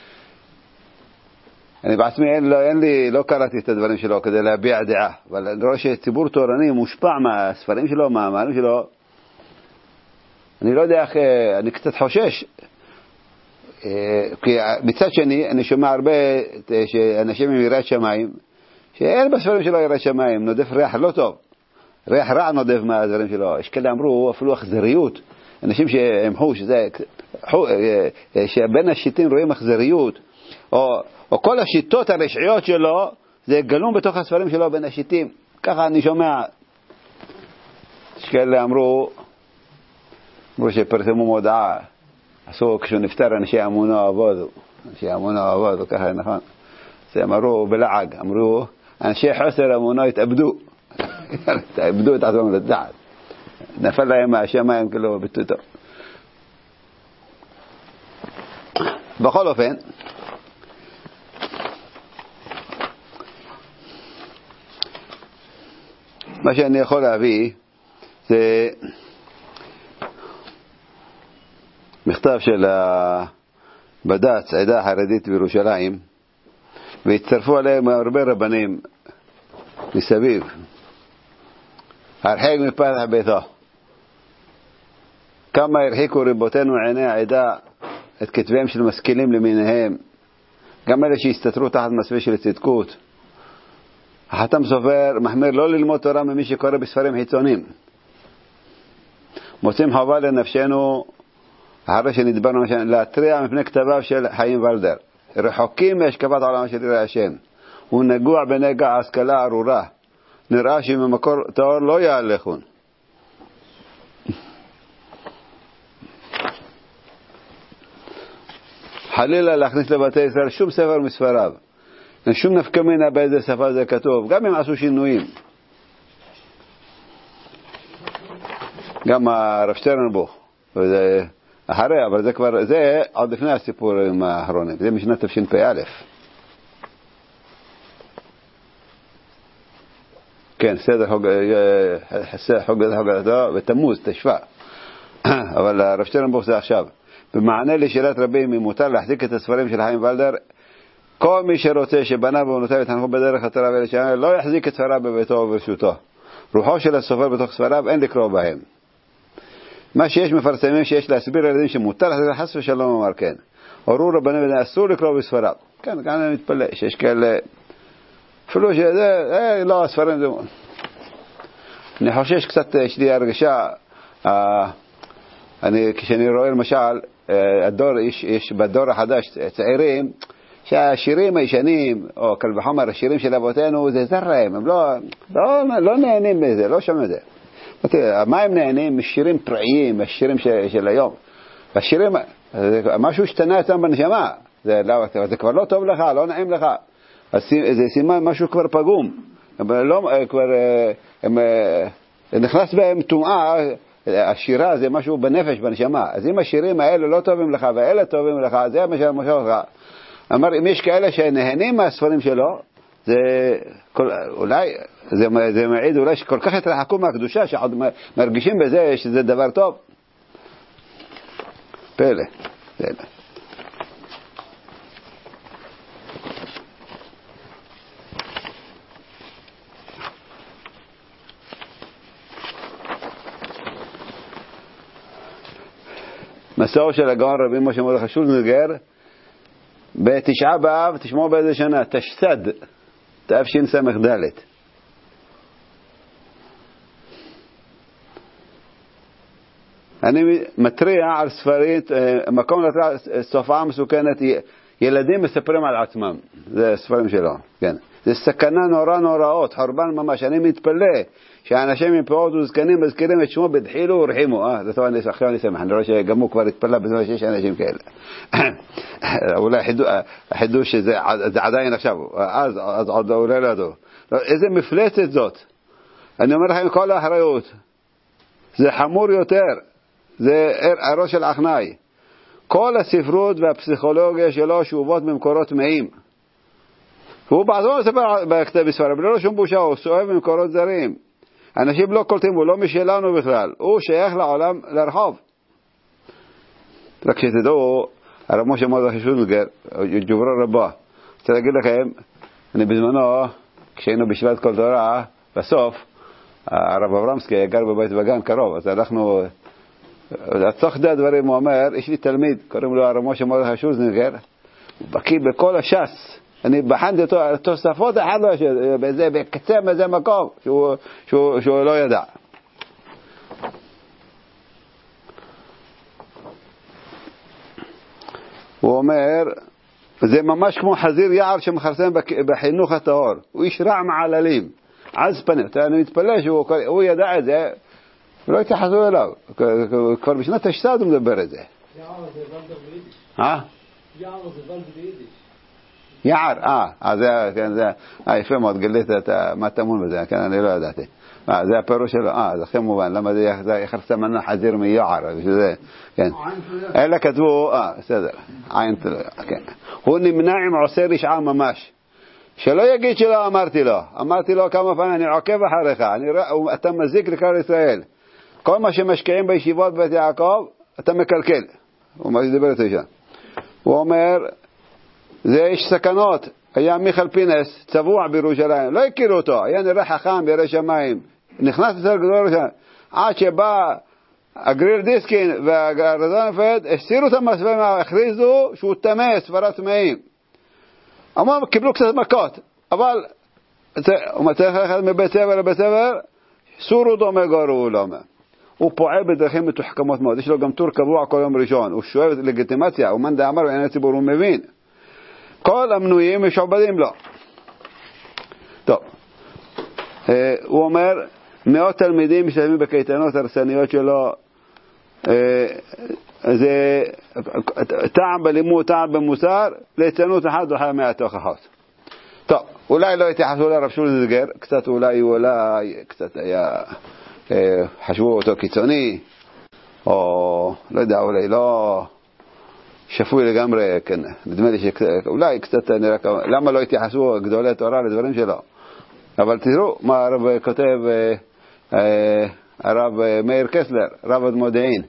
Speaker 1: אני בעצמי לא קראתי את הדברים שלו כדי להביע דעה, אבל אני רואה שציבור תורני מושפע מהספרים שלו, מהמאמרים שלו. אני לא יודע איך, אני קצת חושש, כי מצד שני אני שומע הרבה שאנשים עם יראת שמיים, שאין בספרים שלו יראת שמיים, נודף ריח לא טוב, ריח רע נודף מהדברים שלו. יש כאלה אמרו אפילו אכזריות, אנשים שהם חוש, שבין השיטים רואים אכזריות, או כל השיטות הרשעיות שלו, זה גלום בתוך הספרים שלו בין השיטים. ככה אני שומע. יש כאלה אמרו שפרסמו מודעה, עשו כשהוא נפטר אנשי אמונו עבודו, ככה נכון. זה אמרו בלעג, אמרו אנשי חוסר אמונו התאבדו. התאבדו את עצמם לדעת. נפל להם מהשמיים כאילו בטוטו. בכל אופן, מה שאני יכול להביא זה מכתב של הבד"ץ, העדה החרדית בירושלים, והצטרפו עליהם הרבה רבנים מסביב. הרחק מפתח ביתו. כמה הרחיקו רבותינו עיני העדה את כתביהם של משכילים למיניהם, גם אלה שהסתתרו תחת מסווה של צדקות. החתם סופר מחמיר לא ללמוד תורה ממי שקורא בספרים חיצוניים. מוצאים חובה לנפשנו, אחרי שנדברנו להתריע מפני כתביו של חיים ולדר, רחוקים מהשקפת העולם של יראת השם. הוא נגוע בנגע השכלה ארורה, נראה שממקור טהור לא יהלכון. חלילה להכניס לבתי ישראל שום ספר מספריו, אין שום נפקא מינה באיזה שפה זה כתוב, גם אם עשו שינויים. גם הרב שטרנבוך, אחרי, אבל זה כבר, זה עוד לפני הסיפורים האחרונים, זה משנת תשפ"א. כן, סדר חוג גדלתו ותמוז, תשפ"א. אבל הרב שטרנבוך זה עכשיו. במענה לשאלת רבים אם מותר להחזיק את הספרים של חיים ולדר, כל מי שרוצה שבניו ובנותיו יתחנכו בדרך התורה ולשנה לא יחזיק את ספריו בביתו וברשותו. רוחו של הסופר בתוך ספריו אין לקרוא בהם. מה שיש מפרסמים שיש להסביר לילדים שמותר להחזיק חס ושלום אמר כן. הורו רבנים ודין אסור לקרוא בספריו. כן, כאן אני מתפלא שיש כאלה אפילו שזה לא הספרים זה. אני חושש קצת, יש לי הרגשה, כשאני רואה למשל יש בדור החדש צעירים שהשירים הישנים או קל וחומר השירים של אבותינו זה זר להם, הם לא נהנים בזה, לא שומעים את זה. מה הם נהנים? שירים פראיים, השירים של היום. השירים, משהו השתנה אצלם בנשמה, זה כבר לא טוב לך, לא נעים לך. אז זה סימן משהו כבר פגום, לא, כבר נכנס בהם טומאה, השירה זה משהו בנפש, בנשמה. אז אם השירים האלה לא טובים לך ואלה טובים לך, זה מה שמושך לך. אמר, אם יש כאלה שנהנים מהספרים שלו, זה אולי זה מעיד אולי שכל כך התרחקו מהקדושה שעוד מרגישים בזה שזה דבר טוב. פלא. מסעו של הגאון רבי משה מרדכי שולנגר בתשעה באב, תשמעו באיזה שנה, תשס"ד, תשס"ד. אני מתריע על ספרים, מקום להתריע, תופעה מסוכנת, ילדים מספרים על עצמם, זה ספרים שלו, כן. זה סכנה נוראות, חורבן ממש. אני מתפלא שאנשים עם פאות וזקנים מזכירים את שמו בדחילו ורחימו. זה טוב, עכשיו אני שמח, אני רואה שגם הוא כבר התפלא בזמן שיש אנשים כאלה. אולי חידוש שזה עדיין עכשיו, אז עוד אולי לא ידעו. איזה מפלצת זאת. אני אומר לכם כל האחריות, זה חמור יותר, זה הראש של אחנאי. כל הספרות והפסיכולוגיה שלו שאובות ממקורות טמאים. והוא בעצמו מספר בכתב בספרים, לא שום בושה, הוא סואב ממקורות זרים. אנשים לא קולטים, הוא לא משלנו בכלל, הוא שייך לעולם, לרחוב. רק שתדעו, הרב משה מרדכי שולנגר, ג'וברו רבה, רוצה להגיד לכם, אני בזמנו, כשהיינו בשבט כל תורה, בסוף, הרב אברמסקי גר בבית וגן קרוב, אז אנחנו, לצורך די הדברים הוא אומר, יש לי תלמיד, קוראים לו הרב משה מרדכי שולנגר, הוא בקיא בכל הש"ס, אני בחנתי אותו, תוספות אחד לא יש, בקצה מאיזה מקום, שהוא לא ידע. הוא אומר, זה ממש כמו חזיר יער שמחרסם בחינוך הטהור, הוא איש רע מעללים, עז פנים, אני מתפלא שהוא ידע את זה, ולא התייחסו אליו, כבר בשנת תשס"ד הוא מדבר את זה.
Speaker 2: יער זה ולדר ביידיש. יער זה ולדר ביידיש.
Speaker 1: יער, זה יפה מאוד, גלית מה תמון בזה, כן, אני לא ידעתי. זה הפירוש שלו, זה הכי מובן, למה זה יחרסה מנה חזיר מיער, כן. אלה כתבו, בסדר, עין תלויה, כן. הוא נמנע עם עושה רשעה ממש. שלא יגיד שלא אמרתי לו כמה פעמים, אני עוקב אחריך, אתה מזיק לכלל ישראל. כל מה שמשקיעים בישיבות בית יעקב, אתה מקלקל. הוא מדבר את זה שם. הוא אומר, זה יש סכנות. היה מיכל פינס, צבוע בירושלים, לא הכירו אותו, היה נראה חכם בירא שמיים, נכנס לסדר גדול בירושלים, עד שבא הגריל דיסקין והרזנפלד, הסירו את המסווים, הכריזו שהוא טמא, ספרת טמאים. אמרו, קיבלו קצת מכות, אבל הוא מצליח ללכת מבית ספר לבית ספר, סורו דומה גורו לא אומר. הוא פועל בדרכים מתוחכמות מאוד, יש לו גם טור קבוע כל יום ראשון, הוא שואב לגיטימציה, הוא מאן דאמר בעיני הציבור, הוא מבין. כל המנויים משועבדים לו. טוב, הוא אומר, מאות תלמידים משתתפים בקייטנות הרסניות שלו, זה טעם בלימוד, טעם במוסר, ליצנות אחת דוחה 100 תוכחות. טוב, אולי לא התייחסו לרב שולנגר, קצת אולי קצת היה, חשבו אותו קיצוני, או לא יודע, אולי לא שפוי לגמרי, כן, נדמה לי שאולי קצת נראה כמה, למה לא התייחסו גדולי תורה לדברים שלו? אבל תראו מה הרב כותב, הרב מאיר קסלר, רב עד מודיעין.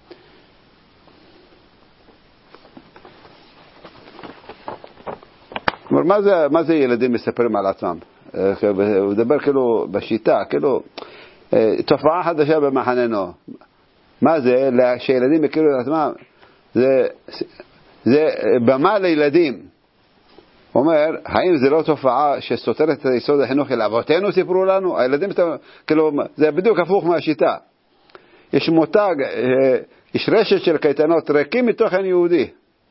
Speaker 1: מה זה ילדים מספרים על עצמם? הוא מדבר כאילו בשיטה, כאילו תופעה חדשה במחננו. מה זה? שילדים יכירו את עצמם, זה במה לילדים. הוא אומר, האם זה לא תופעה שסותרת את היסוד החינוך אל אבותינו סיפרו לנו? הילדים, כאילו, זה בדיוק הפוך מהשיטה. יש מותג, יש רשת של קייטנות ריקים מתוכן יהודי.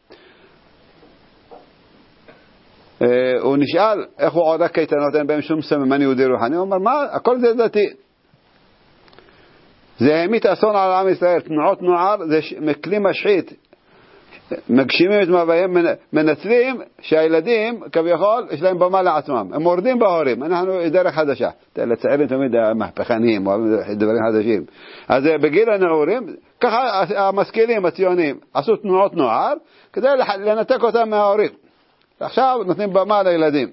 Speaker 1: הוא נשאל איך הוא עודה קייטנות, אין בהם שום סממן יהודי רוחני. הוא אומר, מה? הכל זה דתי. זה העמיד אסון על עם ישראל. תנועות נוער זה כלי משחית. מגשימים את מאווייהם, מנצלים שהילדים כביכול יש להם במה לעצמם, הם מורדים בהורים. אנחנו דרך חדשה, לצעירים תמיד המהפכניים או דברים חדשים. אז בגיל הנעורים ככה המשכילים הציונים עשו תנועות נוער כדי לנתק אותם מההורים, עכשיו נותנים במה לילדים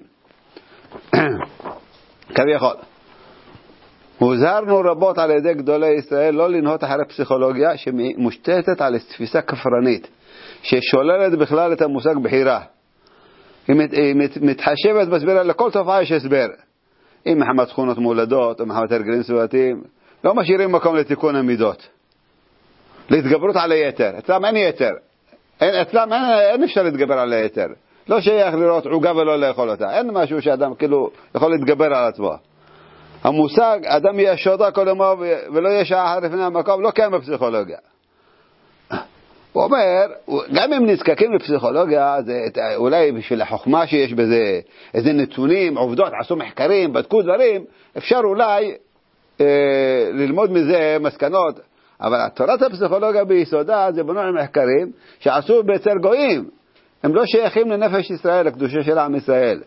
Speaker 1: כביכול. הוזהרנו רבות על ידי גדולי ישראל לא לנהות אחרי פסיכולוגיה שמושתתת על תפיסה כפרנית ששוללת בכלל את המושג בחירה. היא מתחשבת בסבירה, לכל תופעה יש הסבר. אם מחמת תכונות מולדות או מחמת הרגלים סביבתיים, לא משאירים מקום לתיקון המידות, להתגברות על היתר. אצלם אין יתר, אצלם אין אפשר להתגבר על היתר. לא שייך לראות עוגה ולא לאכול אותה, אין משהו שאדם כאילו יכול להתגבר על עצמו. המושג אדם ישודה כל ימו ולא ישעה לפני המקום לא קיים בפסיכולוגיה. הוא אומר, גם אם נזקקים לפסיכולוגיה, זה אולי בשביל החוכמה שיש בזה, איזה נתונים, עובדות, עשו מחקרים, בדקו דברים, אפשר אולי ללמוד מזה מסקנות, אבל תורת הפסיכולוגיה ביסודה זה בנוי מחקרים שעשו בצל גויים, הם לא שייכים לנפש ישראל, לקדושה של עם ישראל.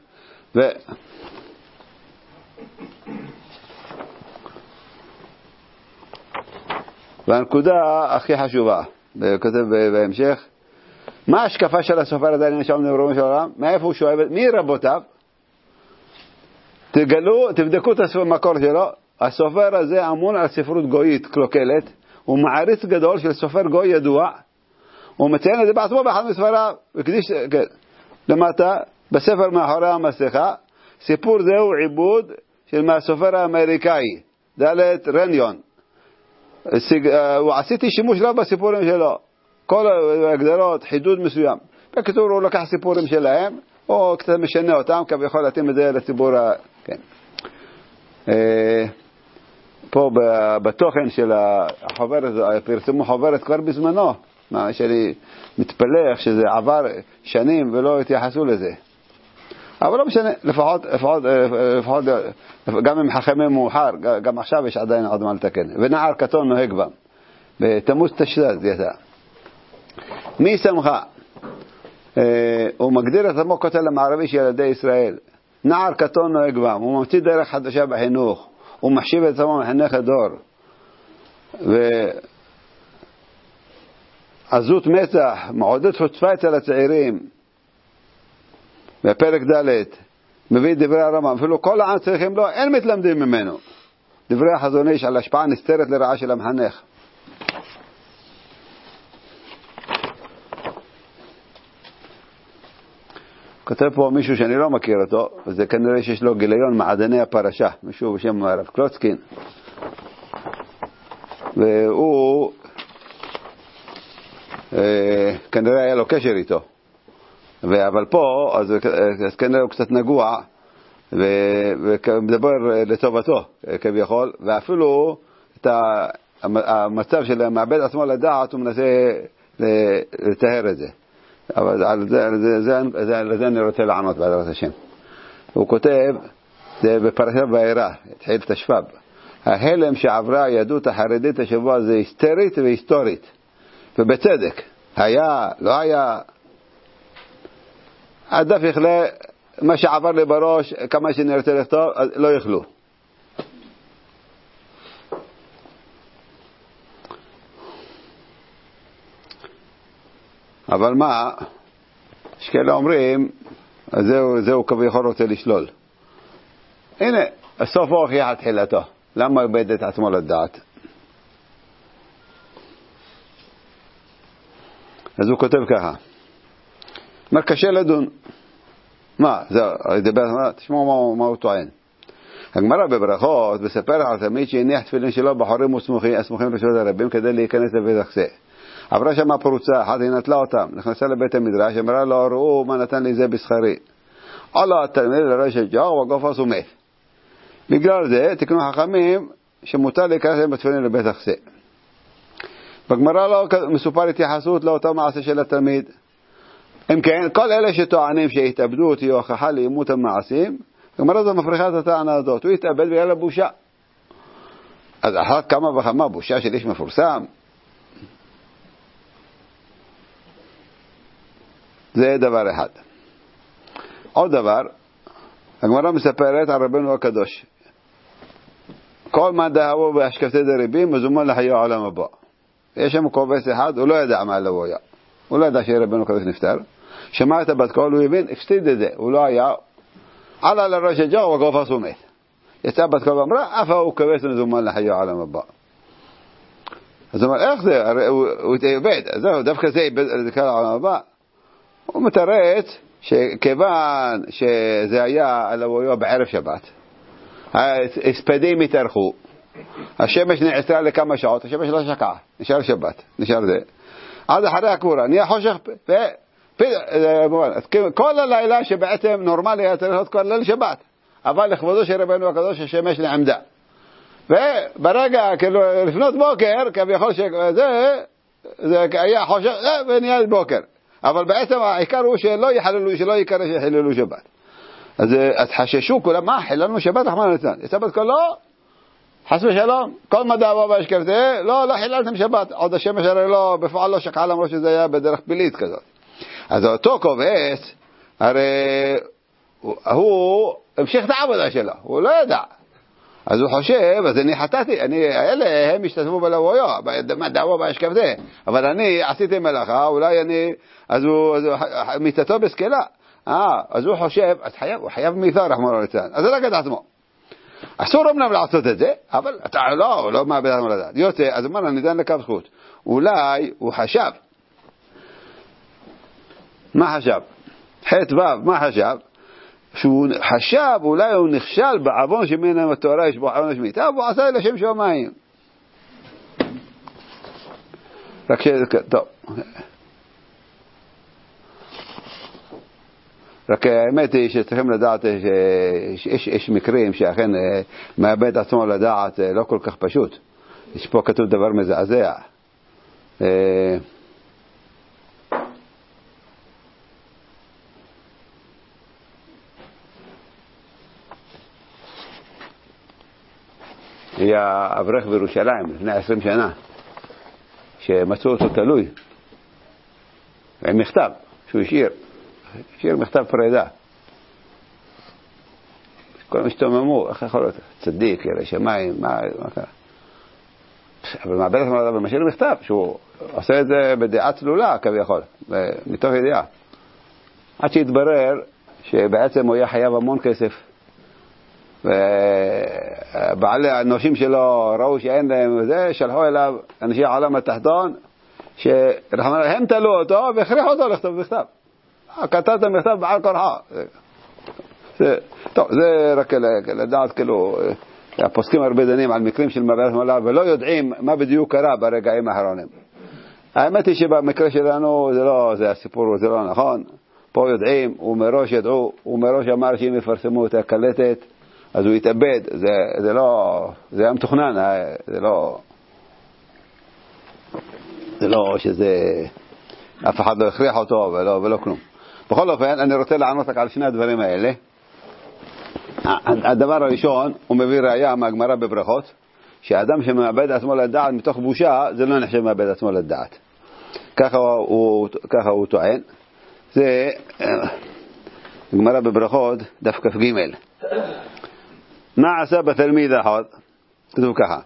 Speaker 1: והנקודה הכי חשובה, כותב בהמשך, מה ההשקפה של הסופר הזה שם נברואים של העולם? מאיפה הוא שואב? מי רבותיו? תבדקו את המקור שלו. הסופר הזה אמון על ספרות גויית קלוקלת, הוא מעריץ גדול של סופר גוי ידוע, הוא מציין את זה בעצמו באחד מספריו, וקדיש למטה בספר מאחורי המסכה, סיפור זהו עיבוד של מהסופר האמריקאי דלת רניון. ועשיתי שימוש רב בסיפורים שלו, כל הגדרות, חידוד מסוים. בקיצור הוא לקח סיפורים שלהם או קצת משנה אותם כביכול להתאים את זה לציבור כן. פה בתוכן של החוברת, פרסמו חוברת כבר בזמנו, מה שאני מתפלח שזה עבר שנים ולא התייחסו לזה, אבל לא משנה, לפחות גם אם חכמים מאוחר, גם עכשיו יש עדיין עוד מה לתקן. ונער קטון נוהג בם בתמוז תש"ז יצא. מי שמך? הוא מגדיר את עצמו כותל המערבי של ילדי ישראל. נער קטון נוהג בם, הוא ממציא דרך חדשה בחינוך, הוא מחשיב את עצמו מחנך הדור. ועזות מצח, מעודד חוצפה אצל הצעירים. בפרק ד' מביא דברי הרמב"ם, אפילו כל העם צריכים לו, אין מתלמדים ממנו. דברי החזון איש על השפעה נסתרת לרעה של המחנך. כותב פה מישהו שאני לא מכיר אותו, וזה כנראה שיש לו גיליון מעדני הפרשה, מישהו בשם הרב קלוצקין, והוא כנראה היה לו קשר איתו, אבל פה אז כנראה הוא קצת נגוע ומדבר לטובתו כביכול, ואפילו את המצב של מעבד עצמו לדעת הוא מנסה לטהר את זה. אבל על זה אני רוצה לענות בעזרת השם. הוא כותב, זה בפרשת וארא, התחיל תשפ"ב, ההלם שעברה היהדות החרדית השבוע זה היסטרית והיסטורית, ובצדק. היה, לא היה, הדף יכלה, מה שעבר לי בראש, כמה שאני רוצה לכתוב, לא יכלו. אבל מה, יש כאלה אומרים, זהו כביכול רוצה לשלול. הנה, הסוף הוא הוכיח את תחילתו. למה איבד את עצמו לדעת? אז הוא כותב ככה. אומר, קשה לדון. מה? זהו, תשמעו מה הוא טוען. הגמרא בברכות מספר על תמיד שהניח תפילין שלו בחורים הסמוכים לשעות הרבים כדי להיכנס לבית הכסה. עברה שם פרוצה אחת, היא נטלה אותם, נכנסה לבית המדרש, אמרה לו, ראו מה נתן לי זה בשכרי. עלה התלמיד לראש הג'אר וגופס ומת. בגלל זה תקנו חכמים שמותר להיכנס להם בתפילין לבית הכסה. בגמרא לא מסופר התייחסות לאותו מעשה של התלמיד. אם כן, כל אלה שטוענים שהתאבדות היא הוכחה לאימות המעשים, הגמרא זו מפריכה את הטענה הזאת, הוא התאבד בגלל הבושה. אז אחת כמה וכמה בושה של איש מפורסם. זה דבר אחד. עוד דבר, הגמרא מספרת על רבנו הקדוש. כל מה דהבו בהשקפתי דרבים מזומן לחיי העולם הבא. יש שם קובץ אחד, הוא לא ידע מה לבוא היה. הוא לא ידע שרבנו הקדוש נפטר. שמע את הבת קול, הוא הבין, הפסיד את זה. הוא לא היה. עלה לראש הג'ר וגופס ומת. יצא בת קול ואמרה, אף הוא קובץ מזומן לחיי העולם הבא. אז הוא אומר, איך זה? הוא התאבד. זהו, דווקא זה איבד לזכר העולם הבא. הוא מתרץ שכיוון שזה היה על הוויו בערב שבת, הספדים התארכו, השמש נעצרה לכמה שעות, השמש לא שקעה, נשאר שבת, נשאר זה. עד אחרי הקבורה, נהיה חושך, כל הלילה שבעצם נורמלי היה צריך להיות כל ליל שבת, אבל לכבודו של רבנו הקדוש השמש נעמדה. וברגע, כאילו, לפנות בוקר, כביכול שזה היה חושך, ונהיה בוקר. אבל בעצם העיקר הוא שלא יחללו, שלא יקרא שיחללו שבת. אז חששו כולם, מה, חיללנו שבת? רחמנא ליצלן. יצא בת קול, לא, חס ושלום, כל מדע אבא בהשקפתי, לא חיללתם שבת. עוד השמש הרי לא, בפועל לא שקעה, למרות שזה היה בדרך פלילית כזאת. אז אותו קובץ, הרי הוא המשיך את העבודה שלו, הוא לא ידע. אז הוא חושב, אז אני חטאתי, אלה הם השתתפו בלוויו, מדעו בהשקפתי, אבל אני עשיתי מלאכה, אולי אני, אז הוא מיתתו בסקלה. אז הוא חושב, אז הוא חייב מיתר, רחמנא ליצלן. אז זה רק את עצמו. אסור אמנם לעשות את זה, אבל אתה לא מאבד עצמו לדעת. יוצא, אז אומר, אני אתן לקו זכות. אולי הוא חשב. מה חשב? חטא וו, מה חשב? שהוא חשב, אולי הוא נכשל בעוון שמנה התורה יש בו עונש מיתה, והוא עשה לשם שמיים. רק טוב. רק האמת היא שצריכים לדעת שיש מקרים שאכן מאבד עצמו לדעת לא כל כך פשוט. יש פה כתוב דבר מזעזע. היה אברך בירושלים לפני 20 שנה שמצאו אותו תלוי עם מכתב שהוא השאיר מכתב פרידה. כולם השתוממו, איך יכול להיות צדיק, ירא שמיים, מה קרה? אבל מעבד עצמו לדעת ומשאיר מכתב שהוא עושה את זה בדעה צלולה כביכול, מתוך ידיעה, עד שהתברר שבעצם הוא היה חייב המון כסף, ובעלי האנושים שלו ראו שאין להם וזה, שלחו אליו אנשי העולם התחתון שהם תלו אותו והכריחו אותו לכתוב מכתב. כתב את המכתב בעל כורחו. טוב, זה רק לדעת, כאילו, הפוסקים הרבה דנים על מקרים של מעבד עצמו לדעת ולא יודעים מה בדיוק קרה ברגעים האחרונים. האמת היא שבמקרה שלנו זה הסיפור, זה לא נכון. פה יודעים, ומראש ידעו, ומראש אמר שאם יפרסמו את הקלטת אז הוא יתאבד. זה היה מתוכנן, זה לא שזה אף אחד לא הכריח אותו ולא כלום. בכל אופן, אני רוצה לענות רק על שני הדברים האלה. הדבר הראשון, הוא מביא ראיה מהגמרא בברכות, שהאדם שמאבד עצמו לדעת מתוך בושה, זה לא נחשב מאבד עצמו לדעת. ככה הוא טוען. זה גמרא בברכות, דף כ"ג. מה עשה בתלמיד אחד? כתוב ככה.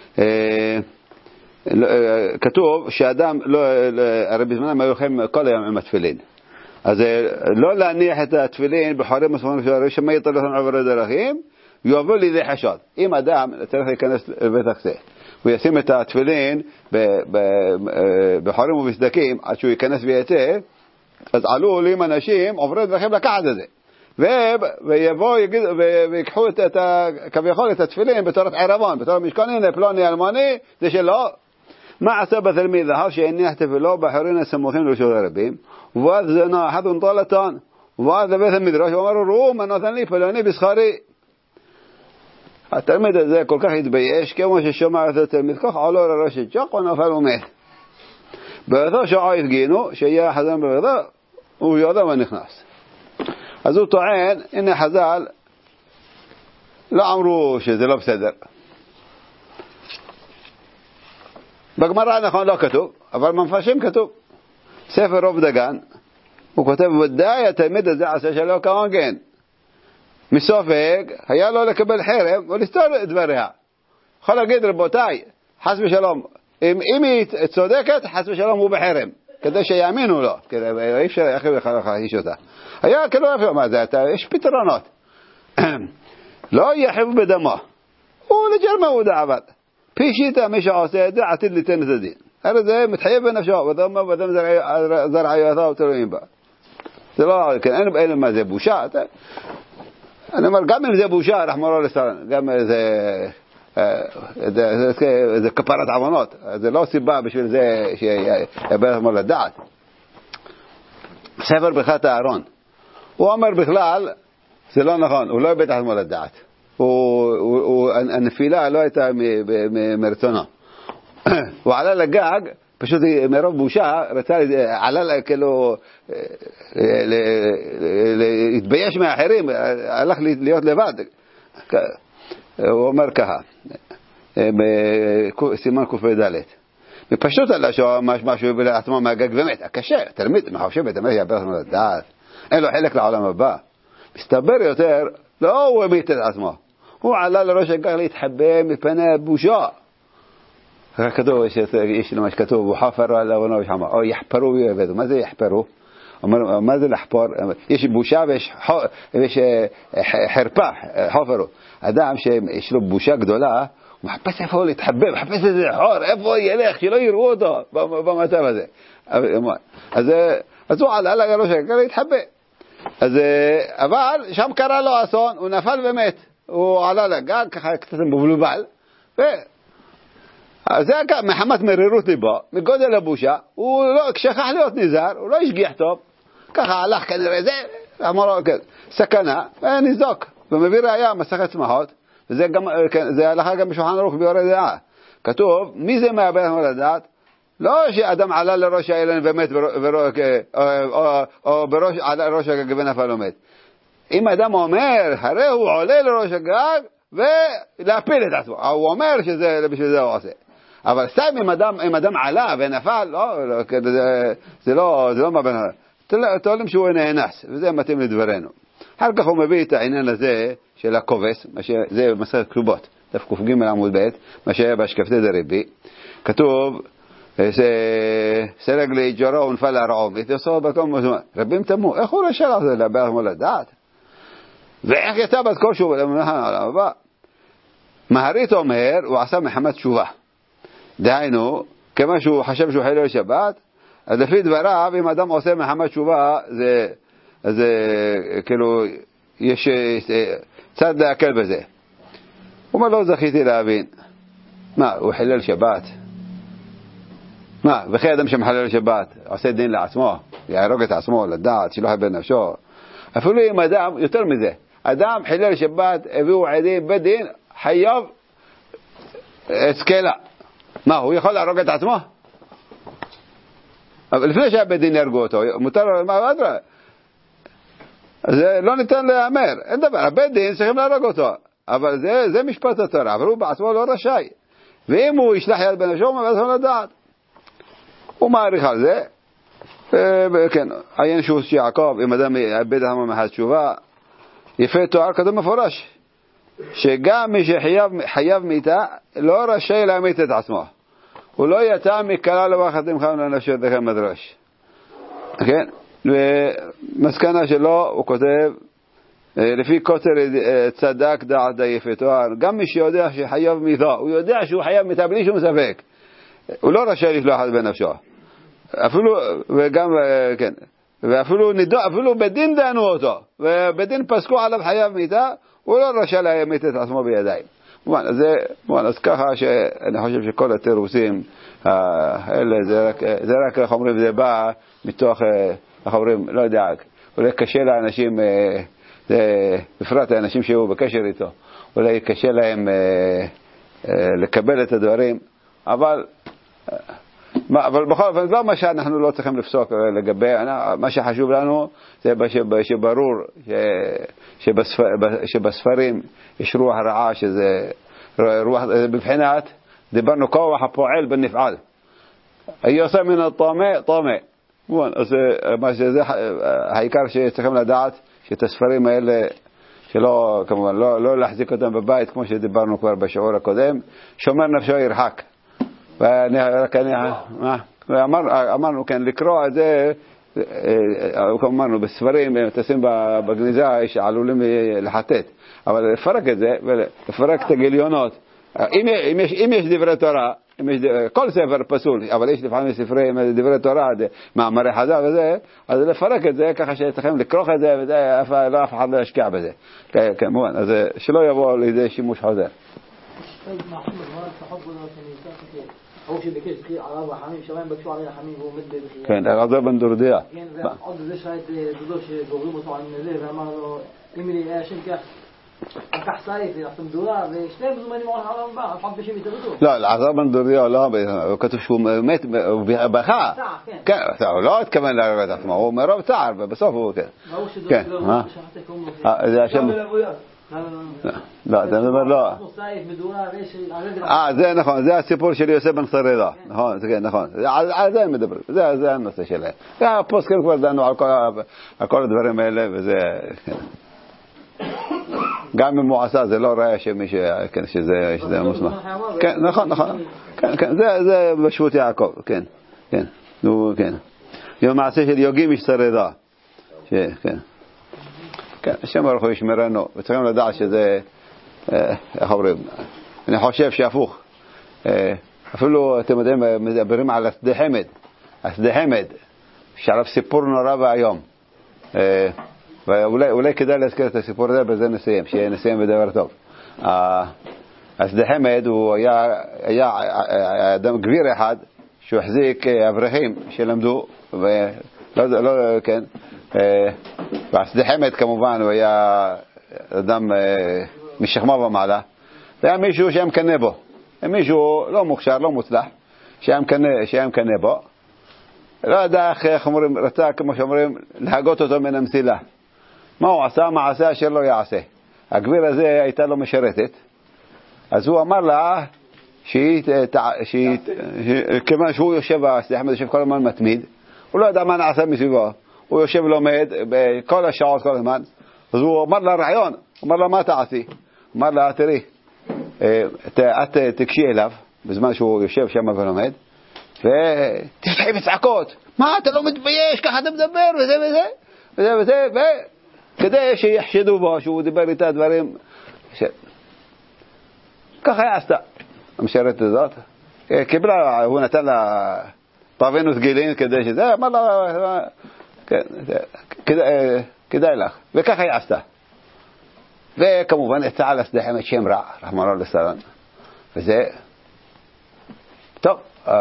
Speaker 1: כתוב שאדם, הרי בזמנם היו הולכים כל היום עם התפילין. אז לא להניח את התפילין בחורים מספרים של שמא יטלפון עברי דרכים, יובאו לידי חשד. אם אדם צריך להיכנס לבית הכסה, הוא ישים את התפילין בחורים ובסדקים עד שהוא ייכנס ויצא, אז עלול עם אנשים עוברי דרכים לקחת את זה. ויבואו ויקחו כביכול את התפילין בתורת ערבון, בתורת משכון, הנה פלוני אלמוני, זה שלא. מה עשה בתלמיד זהר שהניח תפילו בחורין הסמוכים לרשות הרבים, ואז זנה אחד ונטלתן, ואז לבית המדרש ואמרו, ראו מה נותן לי פלוני בשכרי. התלמיד הזה כל כך התבייש, כמו ששומע את התלמיד, כך עלו לראש הג'ק ונפל ומת. באותו שעה הפגינו, שיהיה חזן בביתו, הוא יודע מה נכנס. אז הוא טוען, הנה חז"ל לא אמרו שזה לא בסדר. בגמרא נכון לא כתוב, אבל במפרשים כתוב. ספר רוב דגן, הוא כותב, ודאי התלמיד הזה עשה שלא כהוגן. מסופק, היה לו לקבל חרם ולסתור את דבריה. יכול להגיד, רבותיי, חס ושלום, אם היא צודקת, חס ושלום הוא בחרם, כדי שיאמינו לו, אי אפשר להכניס אותה. היה כאילו, מה זה, יש פתרונות. לא יחב בדמו, הוא לג'רמה הוא דעבד. פי שיטה מי שעושה את זה, עתיד ליתן את הדין. הרי זה מתחייב בנפשו, ודם זרעיותיו ותלויים בה. זה לא, אין מה זה בושה. אני אומר, גם אם זה בושה, רחמו לא לסלן, גם זה כפרת עוונות. זה לא סיבה בשביל זה שיאבד עצמו לדעת. ספר ברכת הארון. הוא אומר בכלל, זה לא נכון, הוא לא איבד עצמו לדעת. הנפילה לא הייתה מרצונו. הוא עלה לגג, פשוט מרוב בושה, רצה, עלה כאילו, להתבייש מאחרים, הלך להיות לבד. הוא אומר ככה, סימן ק"ד. ופשוט עלה שהוא משהו בעצמו מהגג ומת, הקשה, תלמיד, מחושב את המת, יאבד עצמו לדעת. אין לו חלק לעולם הבא. מסתבר יותר, לא הוא המיט את עצמו. הוא עלה לראש הגג להתחבא מפני הבושה. כתוב, יש למה שכתוב, וחפרו על אבנו ושמה, או יחפרו ויעבדו. מה זה יחפרו? מה זה לחפור? יש בושה ויש חרפה, חפרו. אדם שיש לו בושה גדולה, הוא מחפש איפה הוא להתחבא, מחפש איזה חור, איפה הוא ילך, שלא יראו אותו במצב הזה. אז הוא עלה לראש הגג להתחבא. אבל שם קרה לו אסון, הוא נפל ומת. הוא עלה לגג, ככה קצת מבולבל, זה מחמת מרירות ליבו, מגודל הבושה, הוא לא, כשכח להיות נזהר, הוא לא השגיח טוב, ככה הלך כנראה, זה, אמר לו, סכנה, נזדוק, ומביא ראיה, מסכת צמחות, וזה גם, זה הלכה גם בשולחן ערוך ביורה דעה. כתוב, מי זה מאבד עצמו לדעת? לא שאדם עלה לראש האילן ומת, או עלה לראש הגג ונפל ומת. אם אדם אומר, הרי הוא עולה לראש הגג, ולהפיל את עצמו. הוא אומר שזה, בשביל זה הוא עושה. אבל סתם אם אדם עלה ונפל, זה לא מה בין... תולים שהוא נאנס, וזה מתאים לדברנו. אחר כך הוא מביא את העניין הזה של הכובס, זה מסכת כתובות, דף ק"ג עמוד ב', מה שהיה בהשקפתי דרבי. כתוב, סרג לג'ורו ונפל להרעום, התייסור בתום מזומן. רבים תמו, איך הוא רשל על זה לאבד עצמו לדעת? ואיך יצא בת כלשהו למנחן העולם הבא? מהרית אומר, הוא עשה מחמת תשובה. דהיינו, כמה שהוא חשב שהוא חילל שבת, אז לפי דבריו, אם אדם עושה מחמת תשובה, זה כאילו, יש צד להקל בזה. הוא אומר, לא זכיתי להבין. מה, הוא חילל שבת? מה, וכי אדם שמחלל שבת, עושה דין לעצמו, יהרוג את עצמו, לדעת, שלא יאבד נפשו. אפילו אם אדם, יותר מזה, אדם חילל שבת, הביאו עדים בדין, חייב סקלה. מה, הוא יכול להרוג את עצמו? אבל לפני שהבדין ירגו אותו, מותר לו, מה אדרה? זה לא ניתן להאמר, אין דבר, הבדין צריכים להרוג אותו, אבל זה משפט התורה, אבל הוא בעצמו לא רשאי. ואם הוא ישלח יד בנפשו, הוא מביא עצמו לדעת. הוא מעריך על זה, כן, עיין שוס שיעקב, אם אדם יאבד עצמו מחד תשובה, יפה תואר כתוב מפורש, שגם מי שחייב מיתה, לא רשאי להמית את עצמו. הוא לא יצא מקלה לבחתם חם לנפשו דכם מדרש. כן? ומסקנה שלו, הוא כותב, לפי קוצר צדק דעת יפה תואר, גם מי שיודע שחייב מיתה, הוא יודע שהוא חייב מיתה בלי שום ספק. הוא לא רשאי לשלוח את בנפשו. אפילו, וגם, כן, ואפילו בדין דנו אותו, ובדין פסקו עליו חייב מיתה, הוא לא רשאי להמית את עצמו בידיים. אז ככה שאני חושב שכל התירוסים האלה, זה רק, איך אומרים, זה בא מתוך, איך אומרים, לא יודע, אולי קשה לאנשים, בפרט האנשים שהיו בקשר איתו, אולי קשה להם לקבל את הדברים, אבל בכל אופן, לא מה שאנחנו לא צריכים לפסוק לגבי, מה שחשוב לנו זה שברור שבספרים יש רוח רעה, שזה רוח, בבחינת, דיברנו כוח הפועל בנפעל. היוסה מן הטומא, טומא. אז מה שזה, העיקר שצריכים לדעת שאת הספרים האלה, שלא, כמובן, לא להחזיק אותם בבית, כמו שדיברנו כבר בשיעור הקודם, שומר נפשו ירחק. אמרנו, כן, לקרוא את זה, אמרנו, בספרים, תשים בגניזה, שעלולים לחטט. אבל לפרק את זה, ולפרק את הגיליונות. אם יש דברי תורה, כל ספר פסול, אבל יש לפעמים ספרי דברי תורה, מאמרי חז"ל וזה, אז לפרק את זה ככה שצריכים לקרוא את זה, וזה אף אחד לא ישקיע בזה. כמובן, אז שלא יבוא לידי שימוש חוזר.
Speaker 2: هو شيء بكيس خير عرب وحميم شباب بكشوا عليه حميم هو مد بخير
Speaker 1: كان غزال بن دردية
Speaker 2: كان عض ذي شايد بدوش جوغيمو طبعا من ذي فما إملي إيش إنك أفتح صايف أحسن دولار ليش لا بزماني معه حرام بقى حب شيء بيتغدوه
Speaker 1: لا العذاب بن دردية لا كتب شو مات بخاء كان لا كمان لا رجعت ما هو مرة تعرف بس هو كان إذا عشان لا ده لا זה נכון, זה הסיפור של יוסף בן שרידה, נכון, זה נכון, על זה מדבר, זה הנושא שלהם. הפוסקים כבר דנו על כל הדברים האלה, וזה, גם אם הוא עשה, זה לא ראה שזה מוסמך. כן, נכון, זה בשבות יעקב, כן, כן. יום מעשה של יוגים איש שרידה, כן. כן, השם ברוך הוא ישמרנו, וצריכים לדעת שזה, איך אומרים, אני חושב שהפוך, אפילו אתם יודעים, מדברים על השדה חמד, שעליו סיפור נורא והיום, ואולי כדאי להזכיר את הסיפור הזה, בזה נסיים, שנסיים בדבר טוב. השדה חמד הוא היה אדם גביר אחד, שהוא החזיק אברכים שלמדו, ולא, כן, והשדה חמד כמובן הוא היה אדם משכמה ומעלה, והיה מישהו שהיה מקנה בו, מישהו לא מוכשר, לא מוצלח, שהיה מקנה בו, לא ידע איך אומרים, רצה כמו שאומרים להגות אותו מן המסילה. מה הוא עשה? מעשה אשר לא יעשה. הגביר הזה הייתה לו משרתת, אז הוא אמר לה כיוון שהוא יושב, השדה חמד יושב כל הזמן מתמיד, הוא לא ידע מה נעשה מסביבו, הוא יושב לומד בכל השעות כל הזמן, אז הוא אמר לה רעיון, אמר לה מה תעשי? אמר לה תראי, את תקשי אליו בזמן שהוא יושב שם ולומד, ותפתחי בצעקות, מה אתה לא מתבייש, ככה אתה מדבר וזה וזה וזה וזה, וכדי שיחשדו בו שהוא דיבר איתה דברים ככה היא עשתה המשרת הזאת, קיבלה, הוא נתן לה פרווינוס גילין כדי שזה, אמר לה כדאי לך, וככה היא עשתה. וכמובן יצא על השדה חמד שם רע, רחמנא ליצלן, וזה טוב,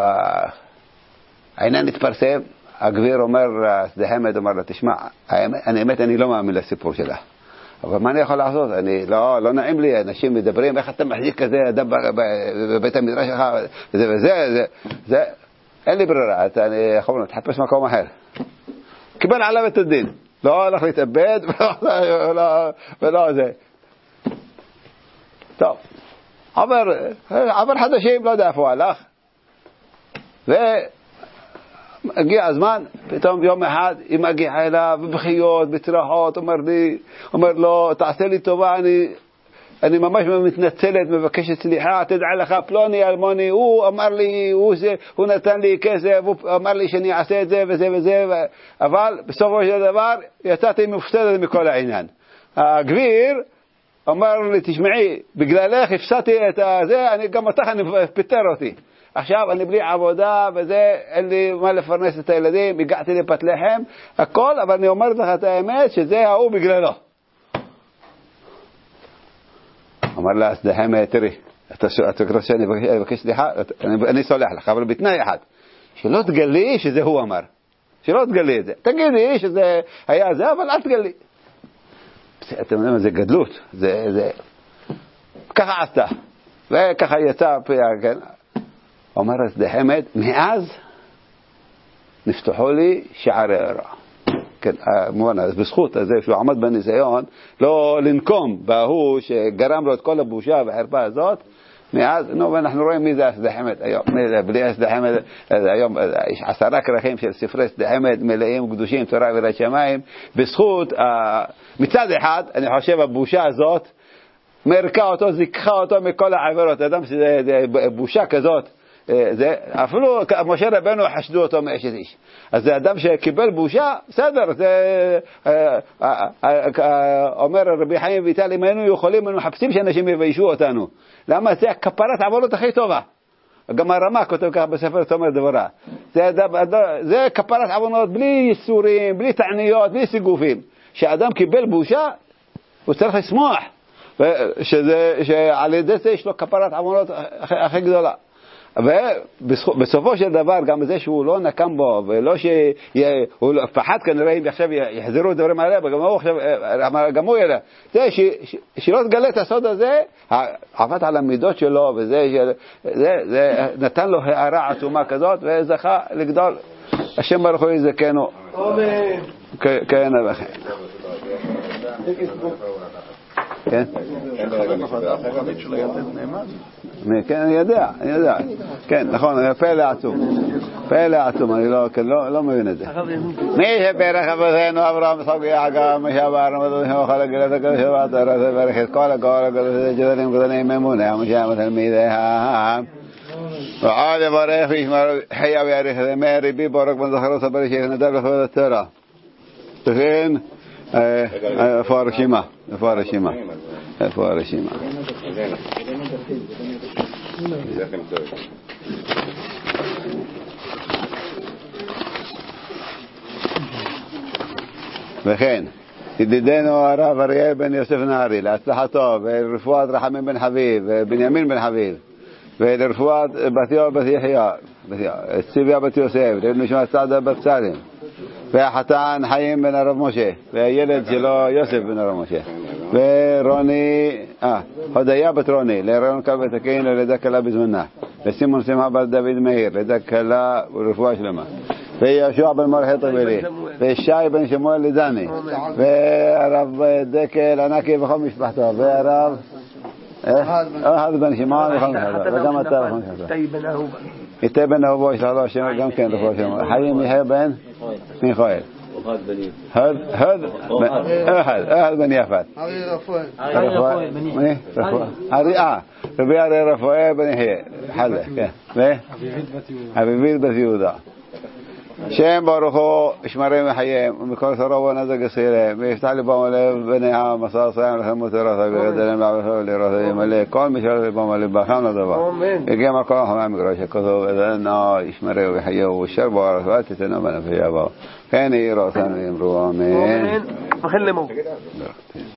Speaker 1: העניין התפרסם, הגביר אומר, השדה חמד אומר לה, תשמע, האמת אני לא מאמין לסיפור שלה, אבל מה אני יכול לעשות? אני לא נעים לי, אנשים מדברים, איך אתה מחזיק כזה אדם בבית המדרש שלך, וזה, אין לי ברירה, אני יכול לומר, תחפש מקום אחר. קיבל עליו את הדין, לא הולך להתאבד, ולא זה. טוב, עבר חדשים, לא יודע איפה הוא הלך, והגיע הזמן, פתאום יום אחד, היא מגיעה אליו, בבכיות, בצרחות, אומר לו, תעשה לי טובה, אני ממש מתנצלת, מבקשת סליחה, תדע לך, פלוני אלמוני, הוא אמר לי, הוא נתן לי כסף, הוא אמר לי שאני אעשה את זה וזה וזה, אבל בסופו של דבר יצאתי מופסדת מכל העניין. הגביר אמר לי, תשמעי, בגללך הפסדתי את זה, אני גם אותך, אני פיטר אותי. עכשיו אני בלי עבודה וזה, אין לי מה לפרנס את הילדים, הגעתי לפת לחם, הכל, אבל אני אומרת לך את האמת, שזה הוא בגללו. אמר לה, השדה חמד, תראי, אתה רוצה שאני אבקש סליחה, אני סולח לך, אבל בתנאי אחד, שלא תגלי שזה הוא אמר, שלא תגלי את זה, תגידי שזה היה זה, אבל אל תגלי. אתם יודעים, זה גדלות, זה ככה עשתה, וככה יצא, כן, אומר השדה חמד, מאז נפתחו לי שערי הרע. כן, אז בזכות הזה שהוא עמד בניסיון, לא לנקום בהוא שגרם לו את כל הבושה והחרפה הזאת, מאז, ואנחנו רואים מי זה השדה חמד היום, בלי השדה חמד, היום יש 10 כרכים של ספרי שדה חמד מלאים קדושים, תורה ויראת שמיים, בזכות, מצד אחד, אני חושב הבושה הזאת, מרקה אותו, זיקחה אותו מכל העבירות, אדם שזה בושה כזאת, זה, אפילו משה רבנו חשדו אותו מאשת איש. אז זה אדם שקיבל בושה, בסדר, זה אומר רבי חיים ויטל, אם היינו יכולים, היינו מחפשים שאנשים יביישו אותנו. למה? זה כפרת עוונות הכי טובה. גם הרמ"א כותב ככה בספר תומר דבורה. זה כפרת עוונות בלי ייסורים, בלי תעניות, בלי סיגופים. שאדם קיבל בושה, הוא צריך לשמוח. שעל ידי זה יש לו כפרת עוונות הכי גדולה. ובסופו של דבר גם זה שהוא לא נקם בו ולא שהוא פחד כנראה אם עכשיו יחזרו את דברים האלה גם הוא ידע זה שלא תגלה את הסוד הזה עבד על המידות שלו וזה נתן לו הערה עצומה כזאת וזכה לגדול השם ברוך הוא יזכנו כן וכן כן? כן, אני יודע. כן, נכון, פלא עצום, אני לא מבין את זה. מי שברך אבותינו אברהם יצחק ויעקב, מי שעברנו ודודנו וכל הגלות הקדוש והתורה וברך את כל הגדולים גדולים אמונה, מי שעמד תלמידיהם. ועד יברך וישמר חיה ויאריך את ימי ריבי ברוך בן זכר וסבר שיכנדר לכבוד התורה. וכן איפה הרשימה? וכן ידידנו הרב אריאל בן יוסף נהרי להצלחתו ולרפואת רחמים בן חביב ובנימין בן חביב ולרפואת בתיה בת יחיא ציביה בת יוסף ולנשמת סעדה בת סלים והחתן חיים בן הרב משה והילד שלו יוסף בן הרב משה ורוני הודיה בת רוני לרעיון קל ותקין ללידה קלה בזמנה וסימון שמחה בת דוד מאיר לידה קלה ורפואה שלמה וישוע בן מרחי טבילי ושי בן שמואל לידני והרב דקל ענקי וכל משפחתו והרב אחד בן שמעון וכל משפחתו וגם אתה וכל משפחתו איתי בן אהובו יש לו השם גם כן רפואה שלמה חיים יחיה בן מיכאל אחד בן יפת רבי אריה רפואה בן יחיה אביבית בת יהודה שם ברוך הוא ישמרם וחיים ומכל שרו ונזק יסירם ויפתח לבם הלב בניהם מסע סיים לכם ותרסה ויגדלם לעבכם לרסה ימלא כל מי שרסה לבם הלב בכם לדבר יגיע מכל החמי המגרש הכתוב אדנה ישמרם וחיים ושר בו הרסוות תתנו בנפשי הבא כן יהי רוסן ויאמרו אמן